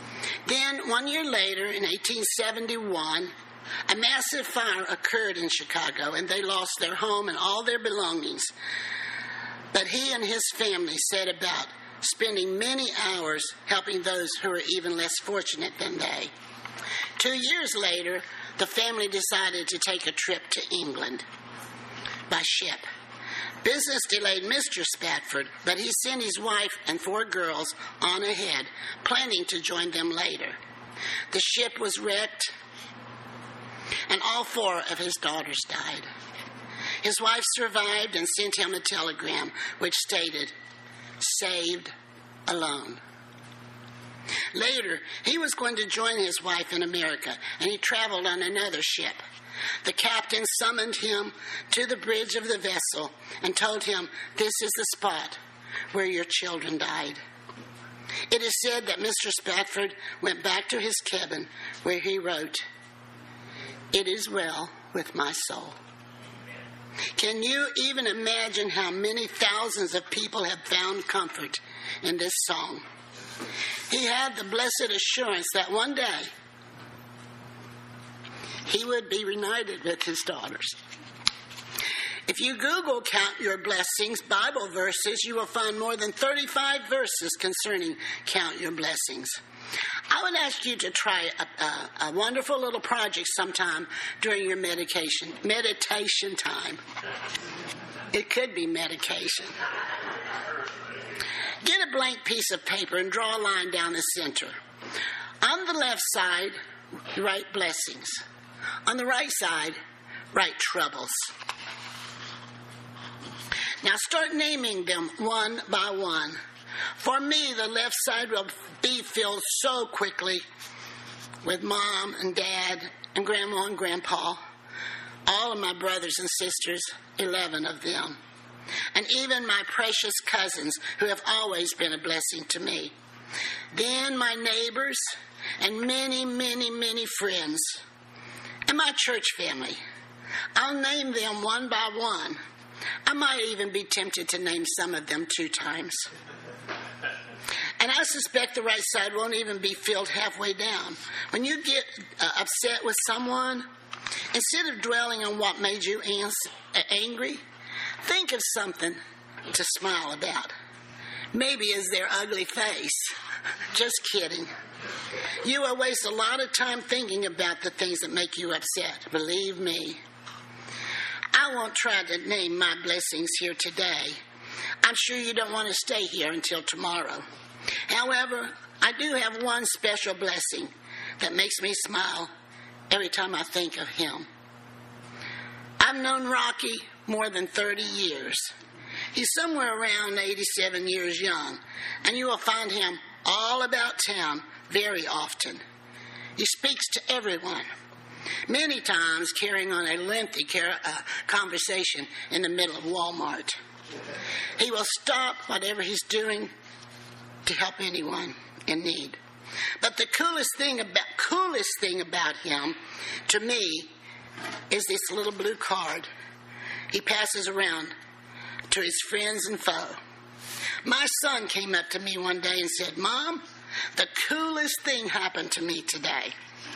[SPEAKER 10] Then, one year later, in eighteen seventy-one, a massive fire occurred in Chicago, and they lost their home and all their belongings. But he and his family set about spending many hours helping those who were even less fortunate than they. Two years later, the family decided to take a trip to England by ship. Business delayed Mister Spafford, but he sent his wife and four girls on ahead, planning to join them later. The ship was wrecked, and all four of his daughters died. His wife survived and sent him a telegram which stated, "Saved alone." Later, he was going to join his wife in America, and he traveled on another ship. The captain summoned him to the bridge of the vessel and told him, "This is the spot where your children died." It is said that Mister Spafford went back to his cabin where he wrote, "It is well with my soul." Can you even imagine how many thousands of people have found comfort in this song? He had the blessed assurance that one day he would be reunited with his daughters. If you Google Count Your Blessings Bible verses, you will find more than thirty-five verses concerning Count Your Blessings. I would ask you to try a, a, a wonderful little project sometime during your medication, meditation time. It could be medication. Get a blank piece of paper and draw a line down the center. On the left side, write blessings. On the right side, write troubles. Now start naming them one by one. For me, the left side will be filled so quickly with Mom and Dad and Grandma and Grandpa, all of my brothers and sisters, eleven of them, and even my precious cousins who have always been a blessing to me. Then my neighbors and many, many, many friends, and my church family. I'll name them one by one. I might even be tempted to name some of them two times. And I suspect the right side won't even be filled halfway down. When you get uh, upset with someone, instead of dwelling on what made you ans- uh, angry, think of something to smile about. Maybe it's their ugly face. Just kidding. You will waste a lot of time thinking about the things that make you upset. Believe me. I won't try to name my blessings here today. I'm sure you don't want to stay here until tomorrow. However, I do have one special blessing that makes me smile every time I think of him. I've known Rocky more than thirty years. He's somewhere around eighty-seven years young, and you will find him all about town very often. He speaks to everyone, many times carrying on a lengthy car- uh, conversation in the middle of Walmart. He will stop whatever he's doing to help anyone in need. But the coolest thing about coolest thing about him, to me, is this little blue card he passes around to his friends and foe. My son came up to me one day and said, "Mom, the coolest thing happened to me today."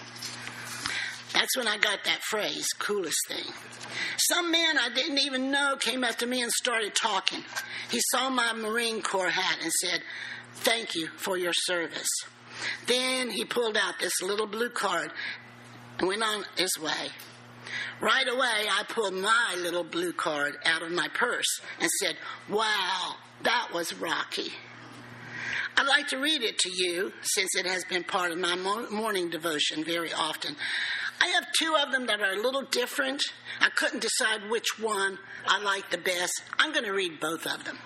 [SPEAKER 10] That's when I got that phrase, coolest thing. Some man I didn't even know came up to me and started talking. He saw my Marine Corps hat and said, "Thank you for your service." Then he pulled out this little blue card and went on his way. Right away, I pulled my little blue card out of my purse and said, "Wow, that was Rocky." I'd like to read it to you since it has been part of my morning devotion very often. I have two of them that are a little different. I couldn't decide which one I like the best. I'm going to read both of them.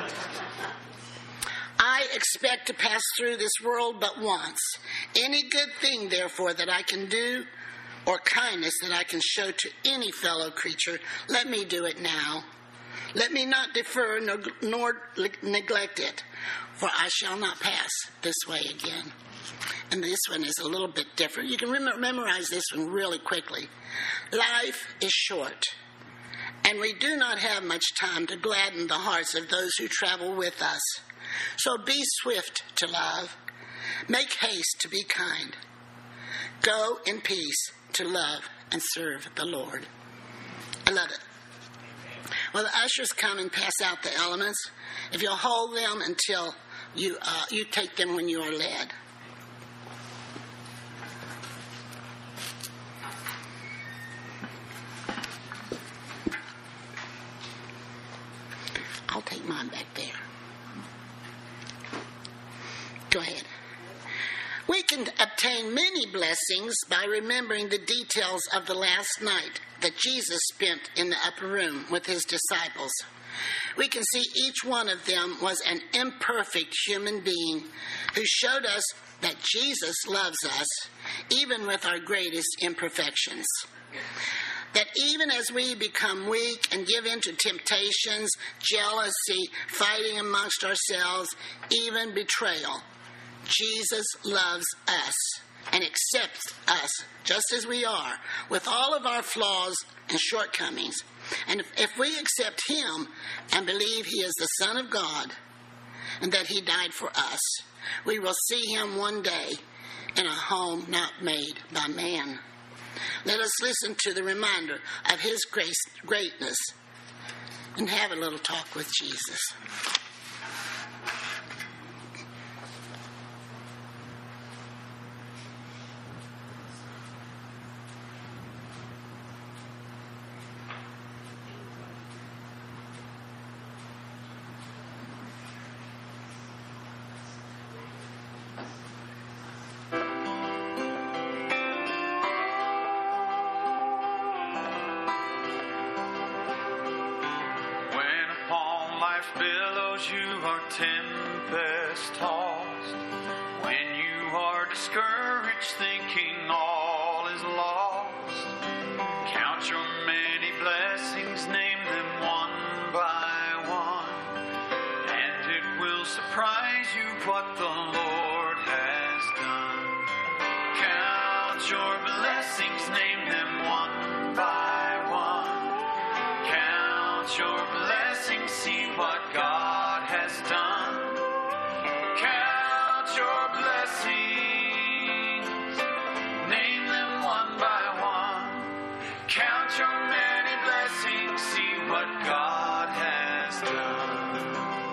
[SPEAKER 10] I expect to pass through this world but once. Any good thing, therefore, that I can do, or kindness that I can show to any fellow creature, let me do it now. Let me not defer nor, nor neglect it, for I shall not pass this way again. And this one is a little bit different. You can rem- memorize this one really quickly. Life is short, and we do not have much time to gladden the hearts of those who travel with us. So be swift to love. Make haste to be kind. Go in peace to love and serve the Lord. I love it. Well, the ushers come and pass out the elements. If you'll hold them until you uh, you take them when you are led. I'll take mine back there. Go ahead. We can obtain many blessings by remembering the details of the last night that Jesus spent in the upper room with his disciples. We can see each one of them was an imperfect human being who showed us that Jesus loves us, even with our greatest imperfections. That even as we become weak and give in to temptations, jealousy, fighting amongst ourselves, even betrayal, Jesus loves us and accepts us just as we are, with all of our flaws and shortcomings. And if, if we accept him and believe he is the Son of God and that he died for us, we will see him one day in a home not made by man. Let us listen to the reminder of his grace, greatness and have a little talk with Jesus.
[SPEAKER 11] Billows, you are tempest tossed. When you are discouraged, thinking all is lost, count your many blessings, name them one by one, and it will surprise you what the Lord has done. Count your blessings, name them one by one. Count your blessings, see what God has done. Count your blessings, name them one by one. Count your many blessings, see what God has done.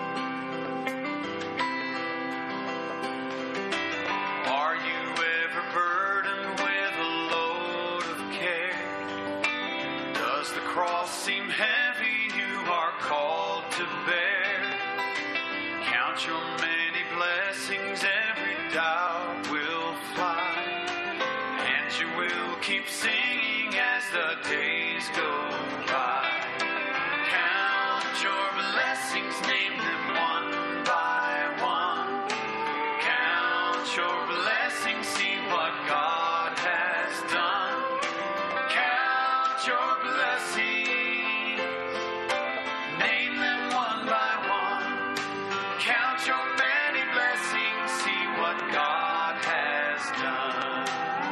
[SPEAKER 11] Are you ever burdened with a load of care? Does the cross seem heavy you are called to bear? Count your many blessings, every doubt will fly, and you will keep singing as the days go by. Count your blessings, name them one by one. Count your blessings, see what God has done. Count your blessings, name them one by one. Count your many blessings, see what God has done.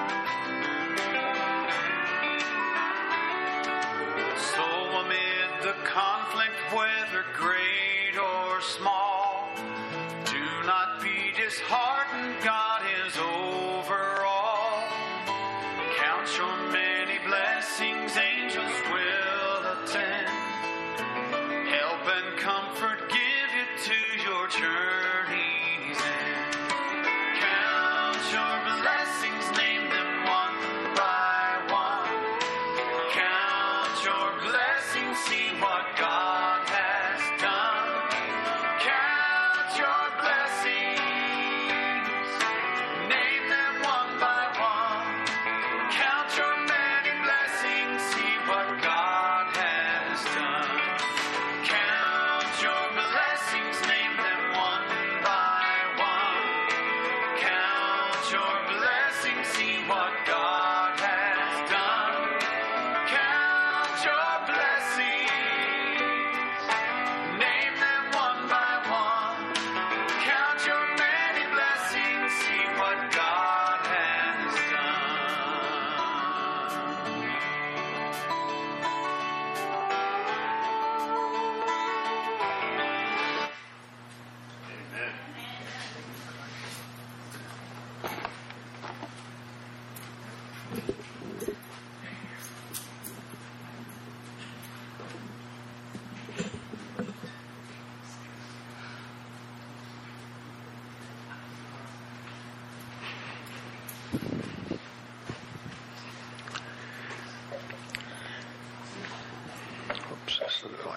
[SPEAKER 11] So amid the conflict, whether great or small, do not be disheartened, God is over all. Count your many blessings, angels will attend, help and comfort give you to your journey's end. Count your blessings, name them one by one. Count your blessings, see what God has done. Count your blessings, name them one by one. Count your many blessings, see what God has done. Count your blessings, name them one by one. Count your blessings, see what God has done. Count your blessings,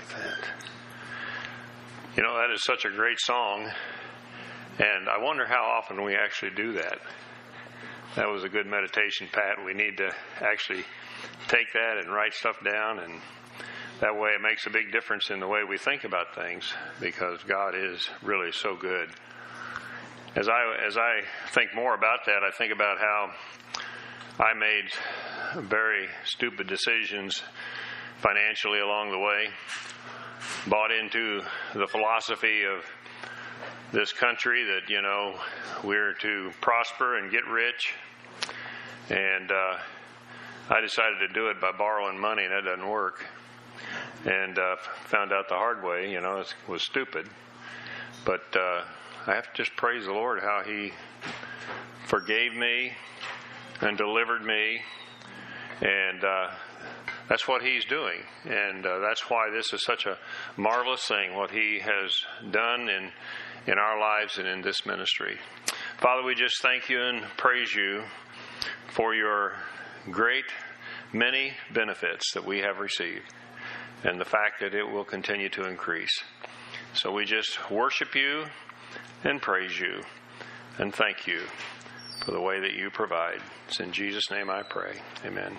[SPEAKER 1] like that. You know, that is such a great song, and I wonder how often we actually do that. That was a good meditation, Pat. We need to actually take that and write stuff down, and that way it makes a big difference in the way we think about things, because God is really so good. As I as I think more about that, I think about how I made very stupid decisions financially along the way, bought into the philosophy of this country that, you know, we're to prosper and get rich, and uh, I decided to do it by borrowing money, and that doesn't work. And uh, found out the hard way, you know, it was stupid. But uh, I have to just praise the Lord how He forgave me and delivered me, and uh, that's what He's doing. And uh, that's why this is such a marvelous thing, what He has done in in our lives and in this ministry. Father, we just thank You and praise You for Your great many benefits that we have received, and the fact that it will continue to increase. So we just worship You and praise You and thank You for the way that You provide. It's in Jesus' name I pray. Amen.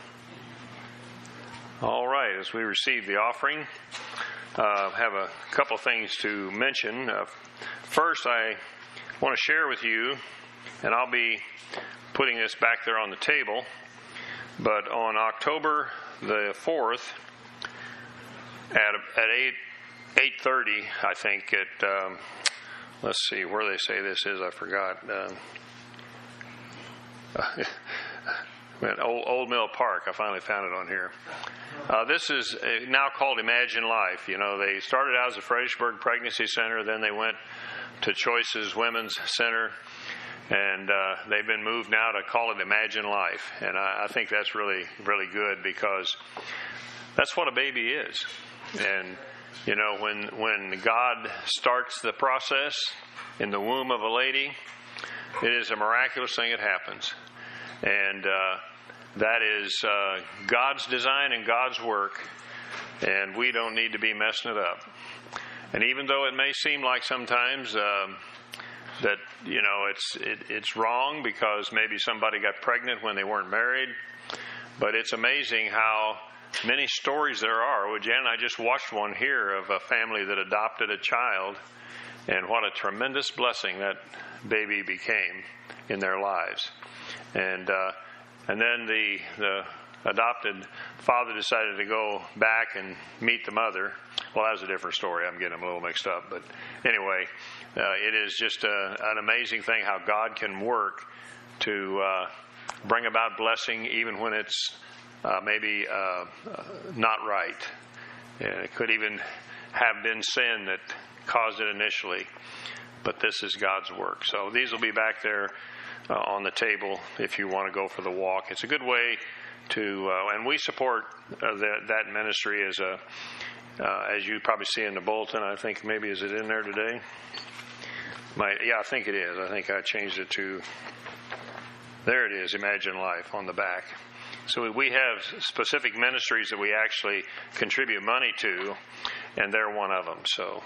[SPEAKER 1] All right, as we receive the offering, I uh, have a couple things to mention. Uh, first, I want to share with you, and I'll be putting this back there on the table, but on October the fourth, at at eight eight thirty, I think at um, let's see where they say this is. I forgot. Um, Old, Old Mill Park. I finally found it on here. Uh, this is now called Imagine Life. You know, they started out as a Fredericksburg Pregnancy Center, then they went to Choices Women's Center, and uh, they've been moved now to call it Imagine Life. And I, I think that's really, really good, because that's what a baby is. And, you know, when when God starts the process in the womb of a lady, it is a miraculous thing that happens. And uh, that is uh, God's design and God's work, and we don't need to be messing it up. And even though it may seem like sometimes um, that, you know, it's it, it's wrong because maybe somebody got pregnant when they weren't married, but it's amazing how many stories there are. Well, Jen, I just watched one here of a family that adopted a child, and what a tremendous blessing that baby became in their lives. And uh, and then the the adopted father decided to go back and meet the mother. Well, that was a different story. I'm getting them a little mixed up. But anyway, uh, it is just a, an amazing thing how God can work to uh, bring about blessing even when it's uh, maybe uh, uh, not right. And it could even have been sin that caused it initially. But this is God's work. So these will be back there Uh, on the table if you want to go for the walk. It's a good way to, uh, and we support uh, that, that ministry as a, uh, as you probably see in the bulletin. I think maybe is it in there today? My, yeah, I think it is. I think I changed it to, there it is, Imagine Life on the back. So we have specific ministries that we actually contribute money to, and they're one of them. So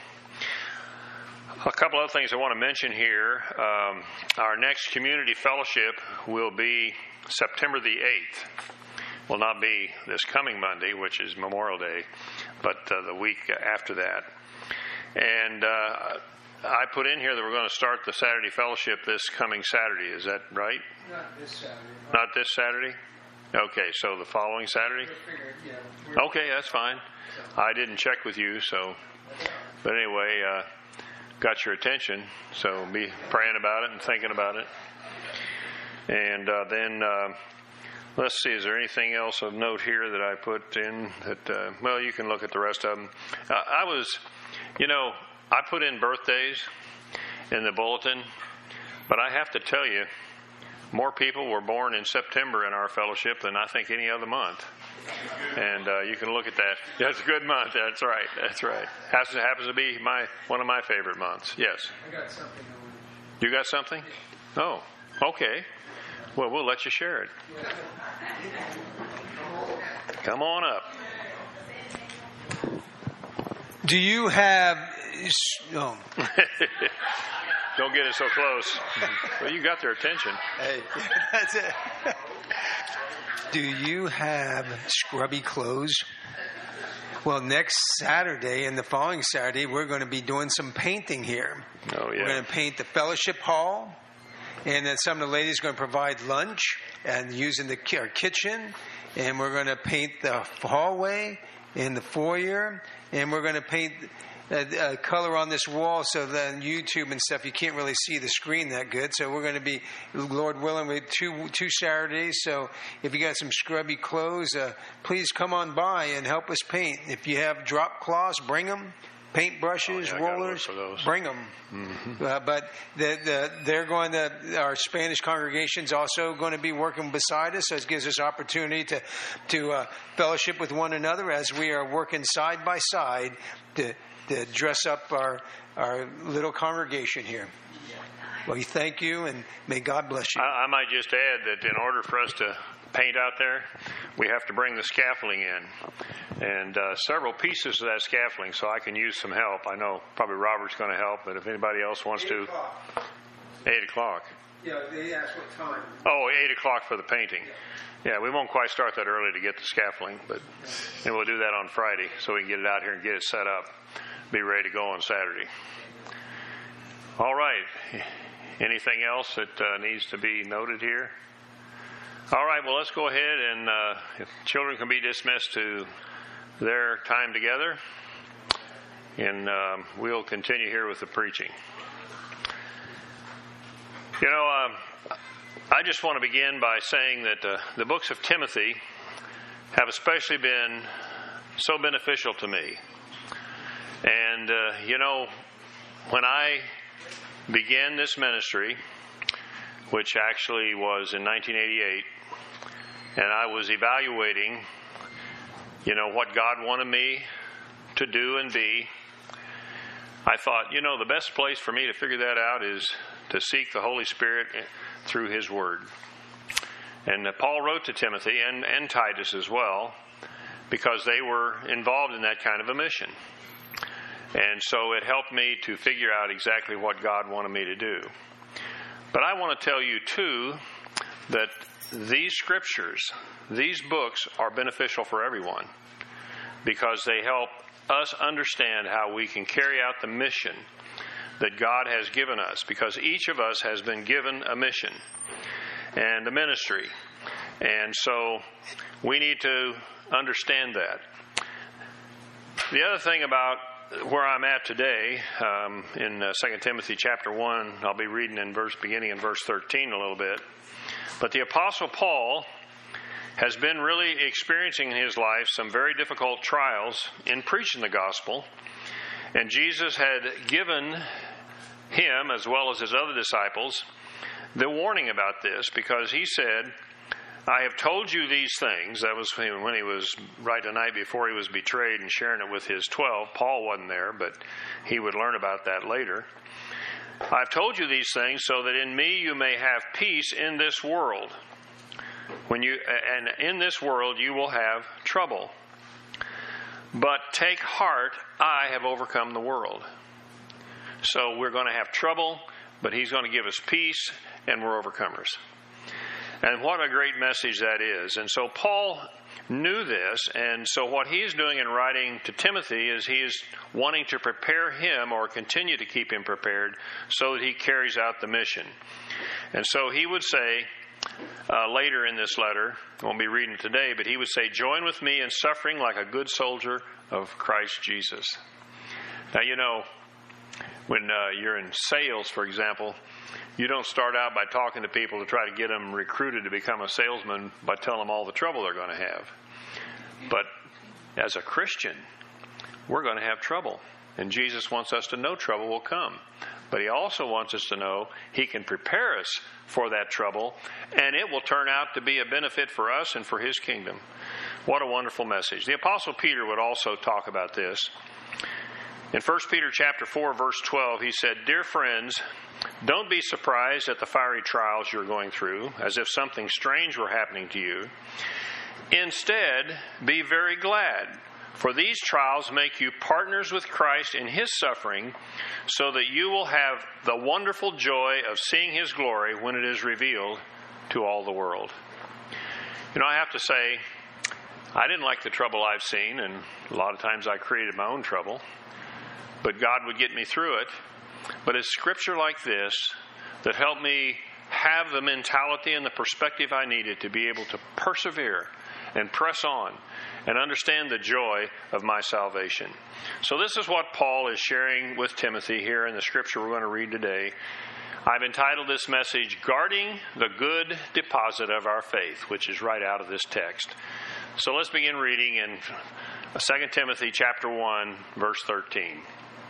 [SPEAKER 1] a couple other things I want to mention here. Um, our next community fellowship will be September the eighth. Will not be this coming Monday, which is Memorial Day, but uh, the week after that. And uh, I put in here that we're going to start the Saturday fellowship this coming Saturday. Is that right?
[SPEAKER 9] Not this Saturday.
[SPEAKER 1] Not this Saturday? Okay, so the following Saturday? Okay, that's fine. I didn't check with you, so. But anyway, uh, got your attention, so be praying about it and thinking about it. And uh, then, uh, let's see, is there anything else of note here that I put in that, uh, well, you can look at the rest of them. Uh, I was, you know, I put in birthdays in the bulletin, but I have to tell you, more people were born in September in our fellowship than I think any other month. And uh, you can look at that. That's a good month. That's right. That's right. Happens, happens to be my one of my favorite months. Yes.
[SPEAKER 9] I got something.
[SPEAKER 1] You got something? Oh, okay. Well, we'll let you share it. Come on up.
[SPEAKER 6] Do you have? Oh.
[SPEAKER 1] Don't get it so close. Well, you got their attention.
[SPEAKER 6] Hey, that's it. Do you have scrubby clothes? Well, next Saturday and the following Saturday, we're going to be doing some painting here.
[SPEAKER 1] Oh, yeah.
[SPEAKER 6] We're going to paint the fellowship hall, and then some of the ladies are going to provide lunch and using the our kitchen, and we're going to paint the hallway and the foyer, and we're going to paint a, a color on this wall so that on YouTube and stuff you can't really see the screen that good. So we're going to be, Lord willing, with two two Saturdays. So if you got some scrubby clothes, uh, please come on by and help us paint. If you have drop cloths, bring them. Paint brushes,
[SPEAKER 1] oh, yeah,
[SPEAKER 6] rollers, bring them. Mm-hmm. Uh, but the, the, they're going to, our Spanish congregation's also going to be working beside us, so it gives us opportunity to, to uh, fellowship with one another as we are working side by side to, to dress up our, our little congregation here. Well, we thank you, and may God bless you.
[SPEAKER 1] I, I might just add that in order for us to paint out there, we have to bring the scaffolding in, and uh, several pieces of that scaffolding, so I can use some help. I know probably Robert's going to help, but if anybody else wants
[SPEAKER 6] eight
[SPEAKER 1] to.
[SPEAKER 6] O'clock.
[SPEAKER 1] Eight o'clock.
[SPEAKER 6] Yeah, they asked what time.
[SPEAKER 1] Oh, eight o'clock for the painting. Yeah. yeah, we won't quite start that early to get the scaffolding, but and we'll do that on Friday so we can get it out here and get it set up, be ready to go on Saturday. All right. Anything else that uh, needs to be noted here? All right, well, let's go ahead and uh, if children can be dismissed to their time together, and um, we'll continue here with the preaching. You know, uh, I just want to begin by saying that uh, the books of Timothy have especially been so beneficial to me. And, uh, you know, when I began this ministry, which actually was in nineteen eighty-eight, and I was evaluating, you know, what God wanted me to do and be, I thought, you know, the best place for me to figure that out is to seek the Holy Spirit through His Word. And uh, Paul wrote to Timothy and, and Titus as well, because they were involved in that kind of a mission. And so it helped me to figure out exactly what God wanted me to do. But I want to tell you, too, that these scriptures, these books are beneficial for everyone because they help us understand how we can carry out the mission that God has given us, because each of us has been given a mission and a ministry. And so we need to understand that. The other thing about where I'm at today, um, in uh, Second Timothy chapter one, I'll be reading in verse beginning in verse thirteen a little bit. But the Apostle Paul has been really experiencing in his life some very difficult trials in preaching the gospel. And Jesus had given him, as well as his other disciples, the warning about this, because he said, I have told you these things. That was when he was right the night before he was betrayed and sharing it with his twelve. Paul wasn't there, but he would learn about that later. I've told you these things so that in me you may have peace in this world. When you and in this world you will have trouble. But take heart, I have overcome the world. So we're going to have trouble, but he's going to give us peace, and we're overcomers. And what a great message that is. And so Paul knew this, and so what he's doing in writing to Timothy is he is wanting to prepare him, or continue to keep him prepared, so that he carries out the mission. And so he would say, uh, later in this letter, I won't be reading it today, but he would say, join with me in suffering like a good soldier of Christ Jesus. Now, you know, when uh, you're in sales, for example, you don't start out by talking to people to try to get them recruited to become a salesman by telling them all the trouble they're going to have. But as a Christian, we're going to have trouble. And Jesus wants us to know trouble will come. But he also wants us to know he can prepare us for that trouble, and it will turn out to be a benefit for us and for his kingdom. What a wonderful message. The Apostle Peter would also talk about this. In First Peter chapter four, verse twelve, he said, Dear friends, don't be surprised at the fiery trials you're going through, as if something strange were happening to you. Instead, be very glad, For these trials make you partners with Christ in his suffering, so that you will have the wonderful joy of seeing his glory when it is revealed to all the world. You know, I have to say, I didn't like the trouble I've seen, and a lot of times I created my own trouble, but God would get me through it. But it's scripture like this that helped me have the mentality and the perspective I needed to be able to persevere and press on and understand the joy of my salvation. So this is what Paul is sharing with Timothy here in the scripture we're going to read today. I've entitled this message, Guarding the Good Deposit of Our Faith, which is right out of this text. So let's begin reading in Second Timothy chapter one, verse thirteen.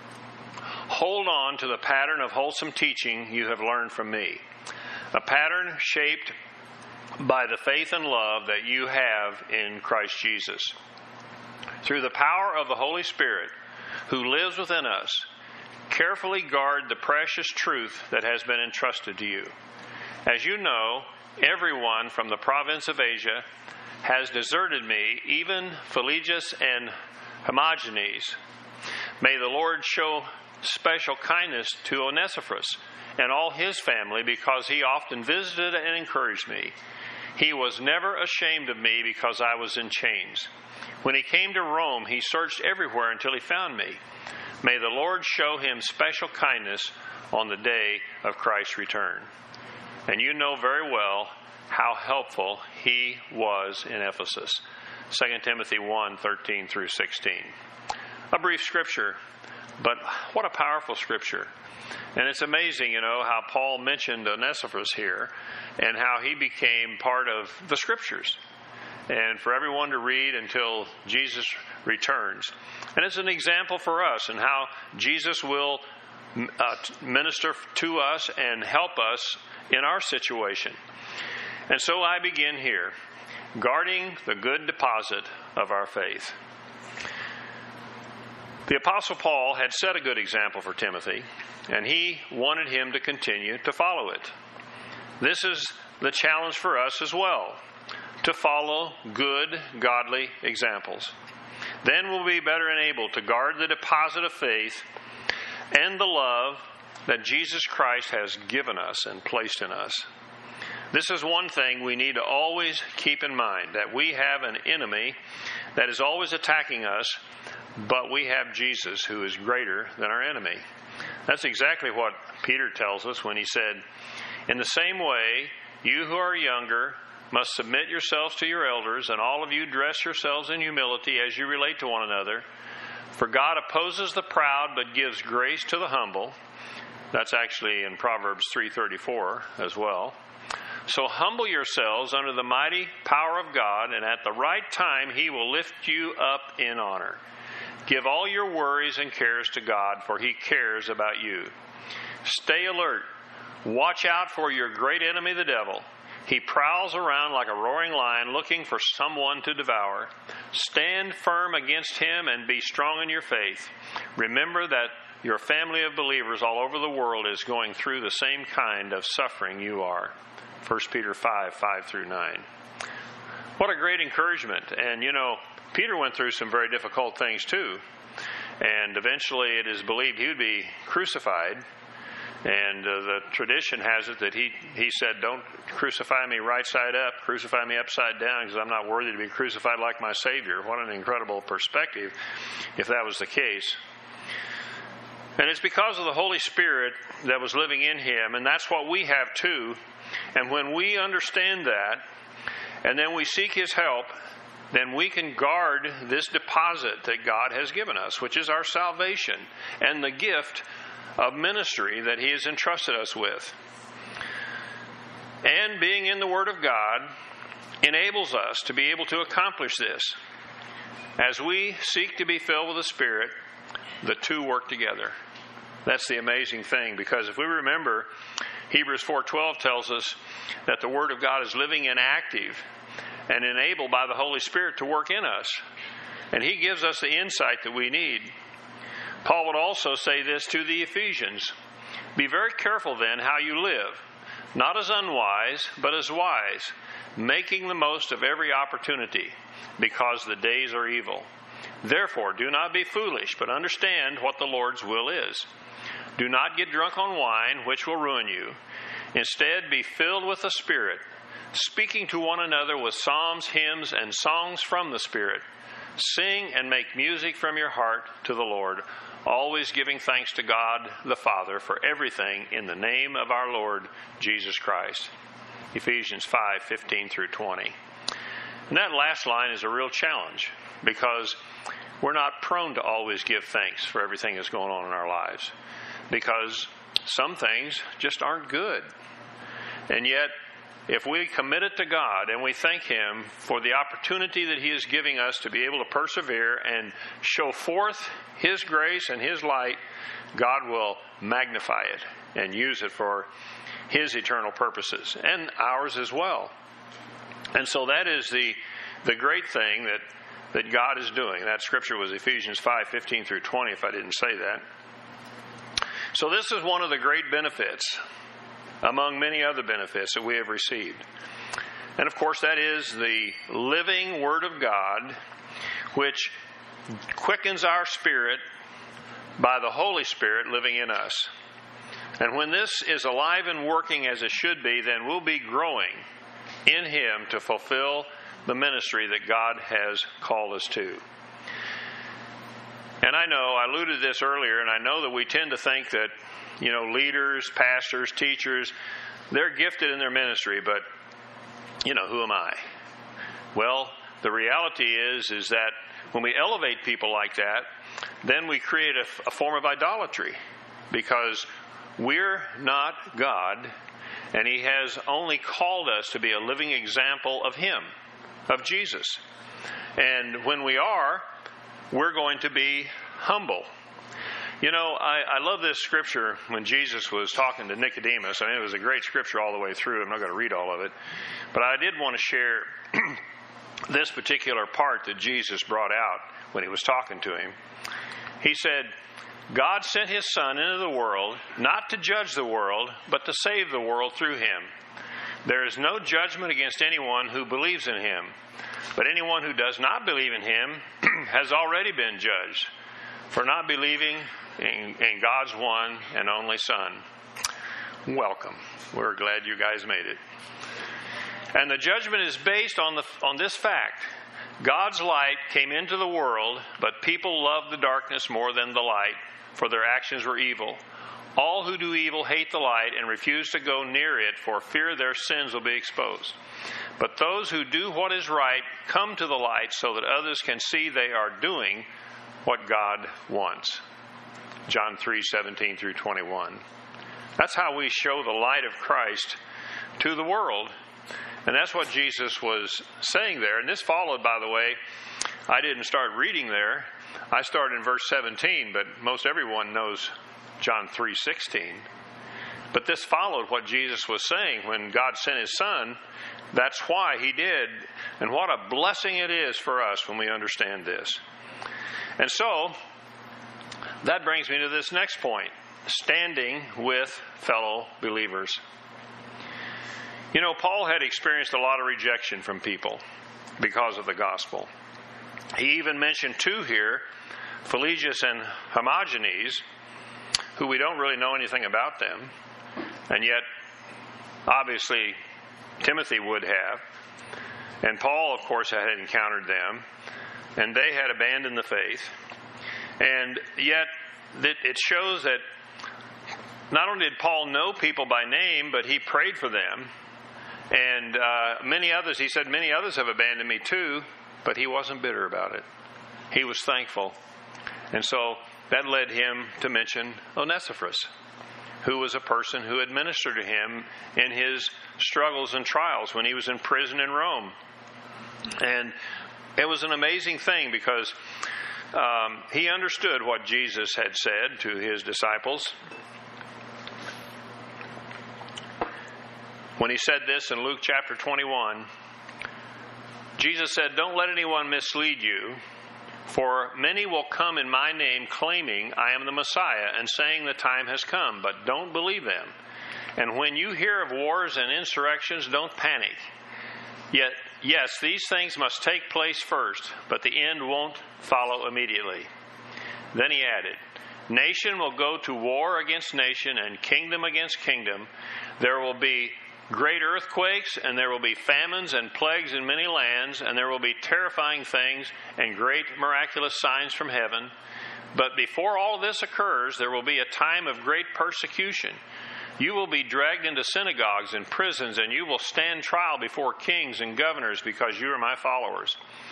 [SPEAKER 1] Hold on to the pattern of wholesome teaching you have learned from me, a pattern shaped by the faith and love that you have in Christ Jesus. Through the power of the Holy Spirit who lives within us, carefully guard the precious truth that has been entrusted to you. As you know, everyone from the province of Asia has deserted me, even Phygelus and Hermogenes. May the Lord show special kindness to Onesiphorus and all his family, because he often visited and encouraged me. He was never ashamed of me because I was in chains. When he came to Rome, he searched everywhere until he found me. May the Lord show him special kindness on the day of Christ's return. And you know very well how helpful he was in Ephesus. Second Timothy one, thirteen through sixteen. A brief scripture, but what a powerful scripture. And it's amazing, you know, how Paul mentioned Onesiphorus here and how he became part of the scriptures and for everyone to read until Jesus returns. And it's an example for us and how Jesus will uh, minister to us and help us in our situation. And so I begin here, guarding the good deposit of our faith. The Apostle Paul had set a good example for Timothy, and he wanted him to continue to follow it. This is the challenge for us as well, to follow good, godly examples. Then we'll be better enabled to guard the deposit of faith and the love that Jesus Christ has given us and placed in us. This is one thing we need to always keep in mind, that we have an enemy that is always attacking us, but we have Jesus who is greater than our enemy. That's exactly what Peter tells us when he said, in the same way, you who are younger must submit yourselves to your elders, and all of you dress yourselves in humility as you relate to one another. For God opposes the proud, but gives grace to the humble. That's actually in Proverbs three thirty-four as well. So humble yourselves under the mighty power of God, and at the right time he will lift you up in honor. Give all your worries and cares to God, for he cares about you. Stay alert. Watch out for your great enemy, the devil. He prowls around like a roaring lion, looking for someone to devour. Stand firm against him and be strong in your faith. Remember that your family of believers all over the world is going through the same kind of suffering you are. First Peter five, five through nine. What a great encouragement. And you know, Peter went through some very difficult things too. And eventually it is believed he would be crucified. And uh, the tradition has it that he, he said, don't crucify me right side up, crucify me upside down, because I'm not worthy to be crucified like my Savior. What an incredible perspective if that was the case. And it's because of the Holy Spirit that was living in him, and that's what we have too. And when we understand that, and then we seek his help, then we can guard this deposit that God has given us, which is our salvation and the gift of ministry that he has entrusted us with. And being in the Word of God enables us to be able to accomplish this. As we seek to be filled with the Spirit, the two work together. That's the amazing thing, because if we remember, Hebrews four twelve tells us that the Word of God is living and active and enabled by the Holy Spirit to work in us. And he gives us the insight that we need. Paul would also say this to the Ephesians. Be very careful then how you live, not as unwise, but as wise, making the most of every opportunity, because the days are evil. Therefore, do not be foolish, but understand what the Lord's will is. Do not get drunk on wine, which will ruin you. Instead, be filled with the Spirit, speaking to one another with psalms, hymns, and songs from the Spirit. Sing and make music from your heart to the Lord, always giving thanks to God the Father for everything in the name of our Lord Jesus Christ. Ephesians five fifteen through twenty. And that last line is a real challenge because we're not prone to always give thanks for everything that's going on in our lives, because some things just aren't good. And yet, if we commit it to God and we thank Him for the opportunity that He is giving us to be able to persevere and show forth His grace and His light, God will magnify it and use it for His eternal purposes and ours as well. And so that is the the great thing that, that God is doing. That scripture was Ephesians five fifteen through twenty, if I didn't say that. So this is one of the great benefits among many other benefits that we have received. And of course, that is the living Word of God, which quickens our spirit by the Holy Spirit living in us. And when this is alive and working as it should be, then we'll be growing in Him to fulfill the ministry that God has called us to. And I know, I alluded to this earlier, and I know that we tend to think that, you know, leaders, pastors, teachers, they're gifted in their ministry, but, you know, who am I? Well, the reality is, is that when we elevate people like that, then we create a, a form of idolatry, because we're not God, and He has only called us to be a living example of Him, of Jesus. And when we are, we're going to be humble. You know, I, I love this scripture when Jesus was talking to Nicodemus. I mean, it was a great scripture all the way through. I'm not going to read all of it. But I did want to share this particular part that Jesus brought out when He was talking to him. He said, God sent His Son into the world, not to judge the world, but to save the world through Him. There is no judgment against anyone who believes in Him. But anyone who does not believe in Him has already been judged for not believing in, in God's one and only Son. Welcome. We're glad you guys made it. And the judgment is based on the on this fact. God's light came into the world, but people loved the darkness more than the light, for their actions were evil. All who do evil hate the light and refuse to go near it for fear their sins will be exposed. But those who do what is right come to the light so that others can see they are doing what God wants. John three seventeen through twenty-one. That's how we show the light of Christ to the world. And that's what Jesus was saying there. And this followed, by the way, I didn't start reading there. I started in verse seventeen, but most everyone knows John three sixteen. But this followed what Jesus was saying when God sent His Son. That's why He did. And what a blessing it is for us when we understand this. And so, that brings me to this next point. Standing with fellow believers. You know, Paul had experienced a lot of rejection from people because of the gospel. He even mentioned two here, Phygelus and Hermogenes, who we don't really know anything about them. And yet, obviously, Timothy would have. And Paul, of course, had encountered them. And they had abandoned the faith. And yet, it shows that not only did Paul know people by name, but he prayed for them. And uh, many others, he said, many others have abandoned me too, but he wasn't bitter about it. He was thankful. And so that led him to mention Onesiphorus, who was a person who had ministered to him in his struggles and trials when he was in prison in Rome. And it was an amazing thing because um, he understood what Jesus had said to His disciples. When He said this in Luke chapter twenty-one, Jesus said, "Don't let anyone mislead you, for many will come in my name claiming I am the Messiah and saying the time has come, but don't believe them. And when you hear of wars and insurrections, don't panic. Yet yes, these things must take place first, but the end won't follow immediately. Then he added, nation will go to war against nation and kingdom against kingdom. There will be great earthquakes, and there will be famines and plagues in many lands, and there will be terrifying things and great miraculous signs from heaven. But before all this occurs, there will be a time of great persecution. You will be dragged into synagogues and prisons, and you will stand trial before kings and governors because you are my followers.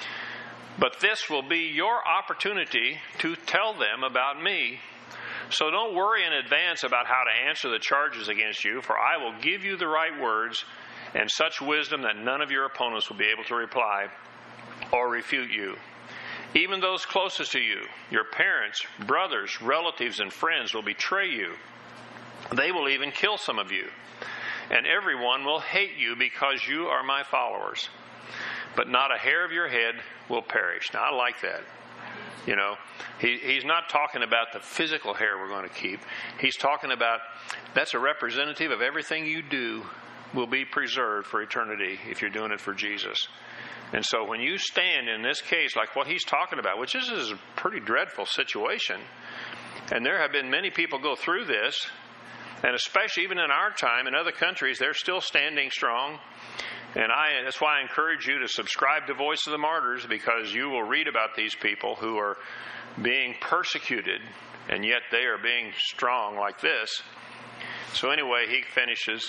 [SPEAKER 1] But this will be your opportunity to tell them about me. So don't worry in advance about how to answer the charges against you, for I will give you the right words and such wisdom that none of your opponents will be able to reply or refute you. Even those closest to you, your parents, brothers, relatives, and friends will betray you. They will even kill some of you. And everyone will hate you because you are my followers. But not a hair of your head will perish. Now, I like that. You know, he, he's not talking about the physical hair we're going to keep. He's talking about that's a representative of everything you do will be preserved for eternity if you're doing it for Jesus. And so when you stand in this case, like what he's talking about, which is a pretty dreadful situation, and there have been many people go through this, and especially even in our time, in other countries, they're still standing strong. And I, that's why I encourage you to subscribe to Voice of the Martyrs, because you will read about these people who are being persecuted, and yet they are being strong like this. So anyway, he finishes,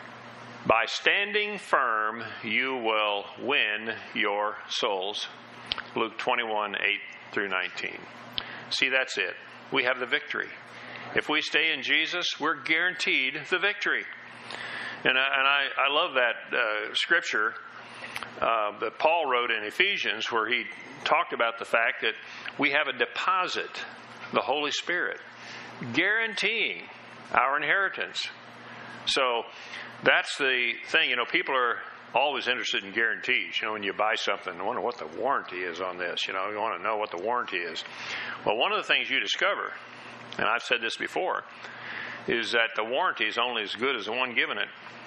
[SPEAKER 1] by standing firm, you will win your souls. Luke twenty-one, eight through nineteen. See, that's it. We have the victory. If we stay in Jesus, we're guaranteed the victory. And I, and I, I love that uh, scripture uh, that Paul wrote in Ephesians, where he talked about the fact that we have a deposit, the Holy Spirit, guaranteeing our inheritance. So that's the thing. You know, people are always interested in guarantees. You know, when you buy something, I wonder what the warranty is on this. You know, you want to know what the warranty is. Well, one of the things you discover, and I've said this before, is that the warranty is only as good as the one giving it.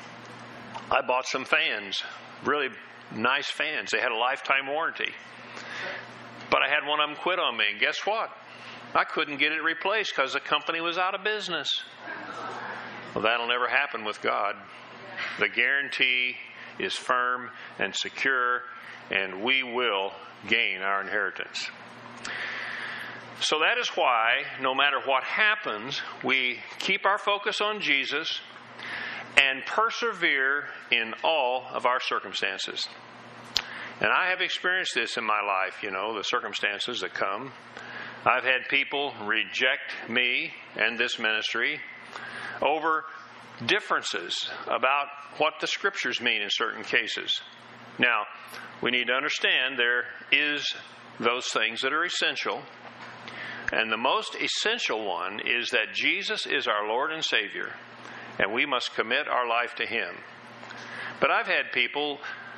[SPEAKER 1] I bought some fans, really nice fans. They had a lifetime warranty. But I had one of them quit on me. And guess what? I couldn't get it replaced because the company was out of business. Well, that'll never happen with God. The guarantee is firm and secure, and we will gain our inheritance. So that is why, no matter what happens, we keep our focus on Jesus and persevere in all of our circumstances. And I have experienced this in my life, you know, the circumstances that come. I've had people reject me and this ministry over differences about what the Scriptures mean in certain cases. Now, we need to understand there is those things that are essential. And the most essential one is that Jesus is our Lord and Savior, and we must commit our life to Him. But I've had people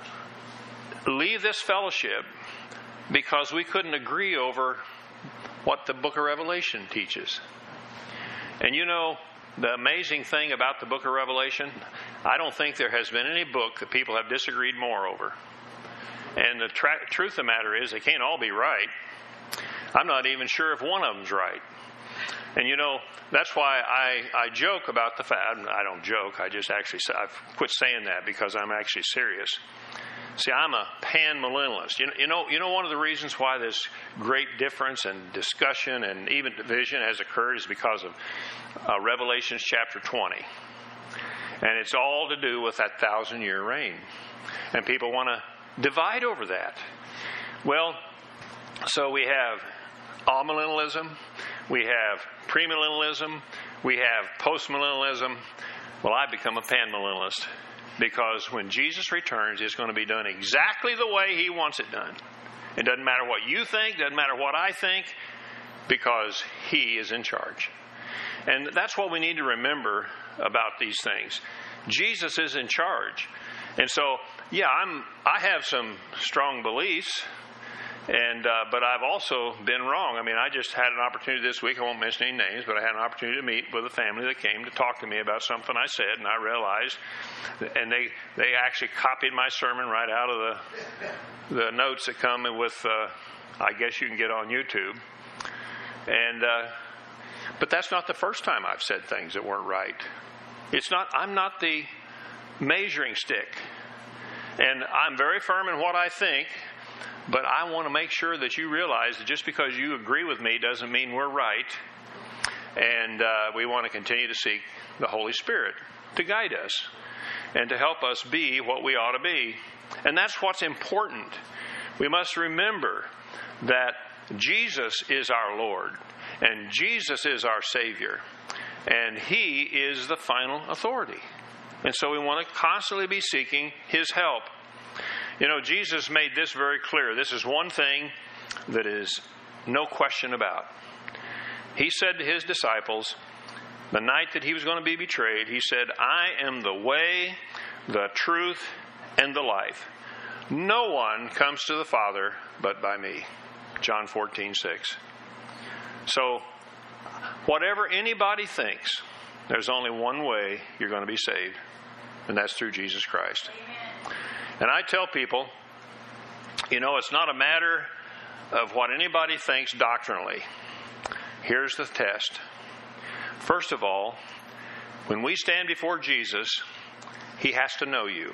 [SPEAKER 1] leave this fellowship because we couldn't agree over what the book of Revelation teaches. And you know, the amazing thing about the book of Revelation, I don't think there has been any book that people have disagreed more over. And the tra- truth of the matter is, they can't all be right. I'm not even sure if one of them's right. And you know, that's why I, I joke about the fact, I don't joke, I just actually, I've quit saying that because I'm actually serious. See, I'm a pan-millennialist. You know, you know, you know one of the reasons why this great difference and discussion and even division has occurred is because of uh, Revelation chapter twenty. And it's all to do with that thousand-year reign. And people want to divide over that. Well, so we have amillennialism, we have premillennialism, we have postmillennialism. Well, I've become a panmillennialist because when Jesus returns, it's going to be done exactly the way He wants it done. It doesn't matter what you think, doesn't matter what I think, because He is in charge. And that's what we need to remember about these things. Jesus is in charge. And so, yeah, I'm, I have some strong beliefs. And uh, but I've also been wrong. I mean, I just had an opportunity this week. I won't mention any names, but I had an opportunity to meet with a family that came to talk to me about something I said, and I realized, and they they actually copied my sermon right out of the the notes that come with. Uh, I guess you can get on YouTube. And uh, but that's not the first time I've said things that weren't right. It's not. I'm not the measuring stick, and I'm very firm in what I think. But I want to make sure that you realize that just because you agree with me doesn't mean we're right. And uh, we want to continue to seek the Holy Spirit to guide us and to help us be what we ought to be. And that's what's important. We must remember that Jesus is our Lord and Jesus is our Savior. And He is the final authority. And so we want to constantly be seeking His help. You know, Jesus made this very clear. This is one thing that is no question about. He said to His disciples, the night that He was going to be betrayed, He said, I am the way, the truth, and the life. No one comes to the Father but by me. John fourteen six. So, whatever anybody thinks, there's only one way you're going to be saved, and that's through Jesus Christ. Amen. And I tell people, you know, it's not a matter of what anybody thinks doctrinally. Here's the test. First of all, when we stand before Jesus, He has to know you.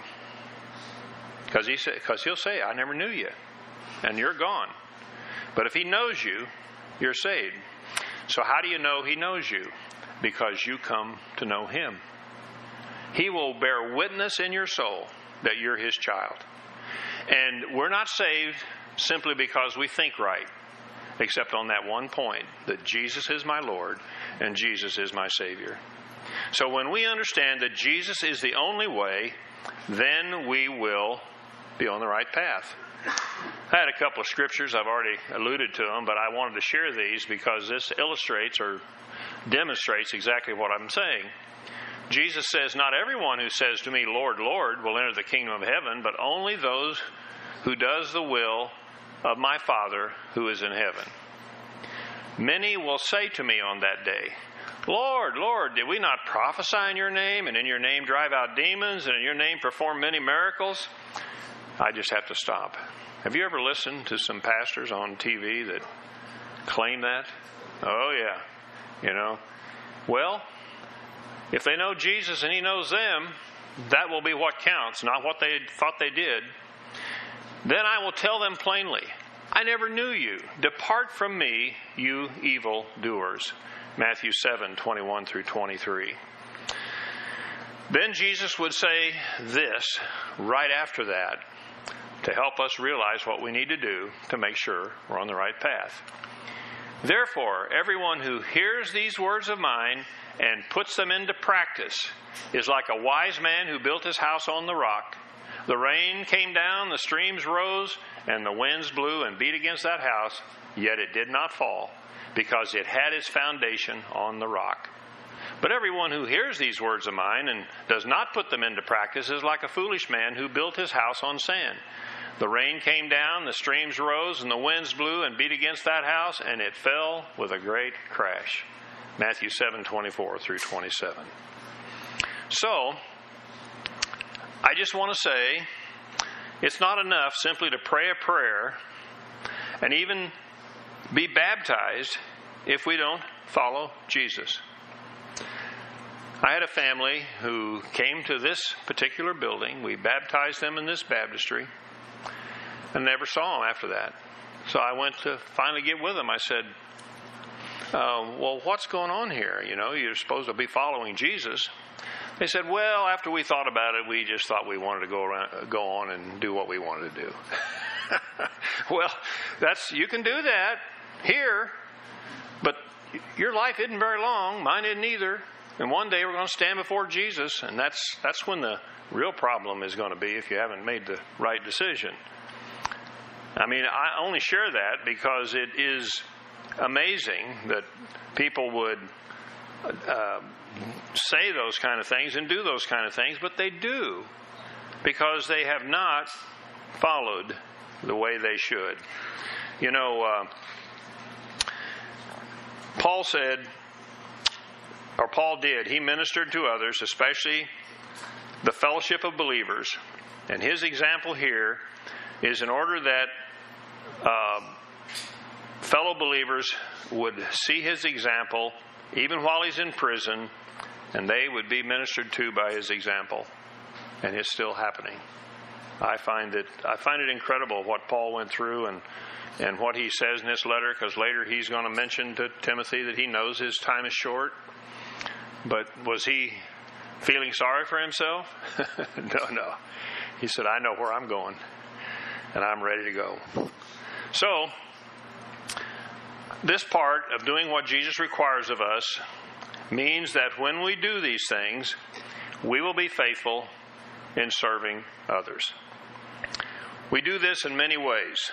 [SPEAKER 1] Because he say, because He'll say, I never knew you. And you're gone. But if He knows you, you're saved. So how do you know He knows you? Because you come to know Him. He will bear witness in your soul that you're His child. And we're not saved simply because we think right, except on that one point, that Jesus is my Lord and Jesus is my Savior. So when we understand that Jesus is the only way, then we will be on the right path. I had a couple of scriptures. I've already alluded to them, but I wanted to share these because this illustrates or demonstrates exactly what I'm saying. Jesus says, not everyone who says to me, Lord, Lord, will enter the kingdom of heaven, but only those who does the will of my Father who is in heaven. Many will say to me on that day, Lord, Lord, did we not prophesy in your name, and in your name drive out demons, and in your name perform many miracles? I just have to stop. Have you ever listened to some pastors on T V that claim that? Oh, yeah. You know, well, if they know Jesus and He knows them, that will be what counts, not what they thought they did. Then I will tell them plainly, I never knew you. Depart from me, you evil doers. Matthew seven, twenty-one through twenty-three. Then Jesus would say this right after that to help us realize what we need to do to make sure we're on the right path. Therefore, everyone who hears these words of mine and puts them into practice is like a wise man who built his house on the rock. The rain came down, the streams rose, and the winds blew and beat against that house, yet it did not fall, because it had its foundation on the rock. But everyone who hears these words of mine and does not put them into practice is like a foolish man who built his house on sand. The rain came down, the streams rose, and the winds blew and beat against that house, and it fell with a great crash. Matthew seven, twenty-four through twenty-seven. So, I just want to say, it's not enough simply to pray a prayer and even be baptized if we don't follow Jesus. I had a family who came to this particular building. We baptized them in this baptistry and never saw them after that. So I went to finally get with them. I said, uh, well, what's going on here? You know, you're supposed to be following Jesus. They said, well, after we thought about it, we just thought we wanted to go around, go on and do what we wanted to do. Well, that's you can do that here, but your life isn't very long. Mine isn't either. And one day we're going to stand before Jesus, and that's that's when the real problem is going to be if you haven't made the right decision. I mean, I only share that because it is amazing that people would uh, say those kind of things and do those kind of things, but they do because they have not followed the way they should. You know, uh, Paul said, or Paul did, he ministered to others, especially the fellowship of believers. And his example here is in order that uh, fellow believers would see his example even while he's in prison, and they would be ministered to by his example. And it's still happening. I find it I find it incredible what Paul went through and and what he says in this letter, because later he's going to mention to Timothy that he knows his time is short. But was he feeling sorry for himself? no, no. He said, I know where I'm going, and I'm ready to go. So, this part of doing what Jesus requires of us means that when we do these things, we will be faithful in serving others. We do this in many ways.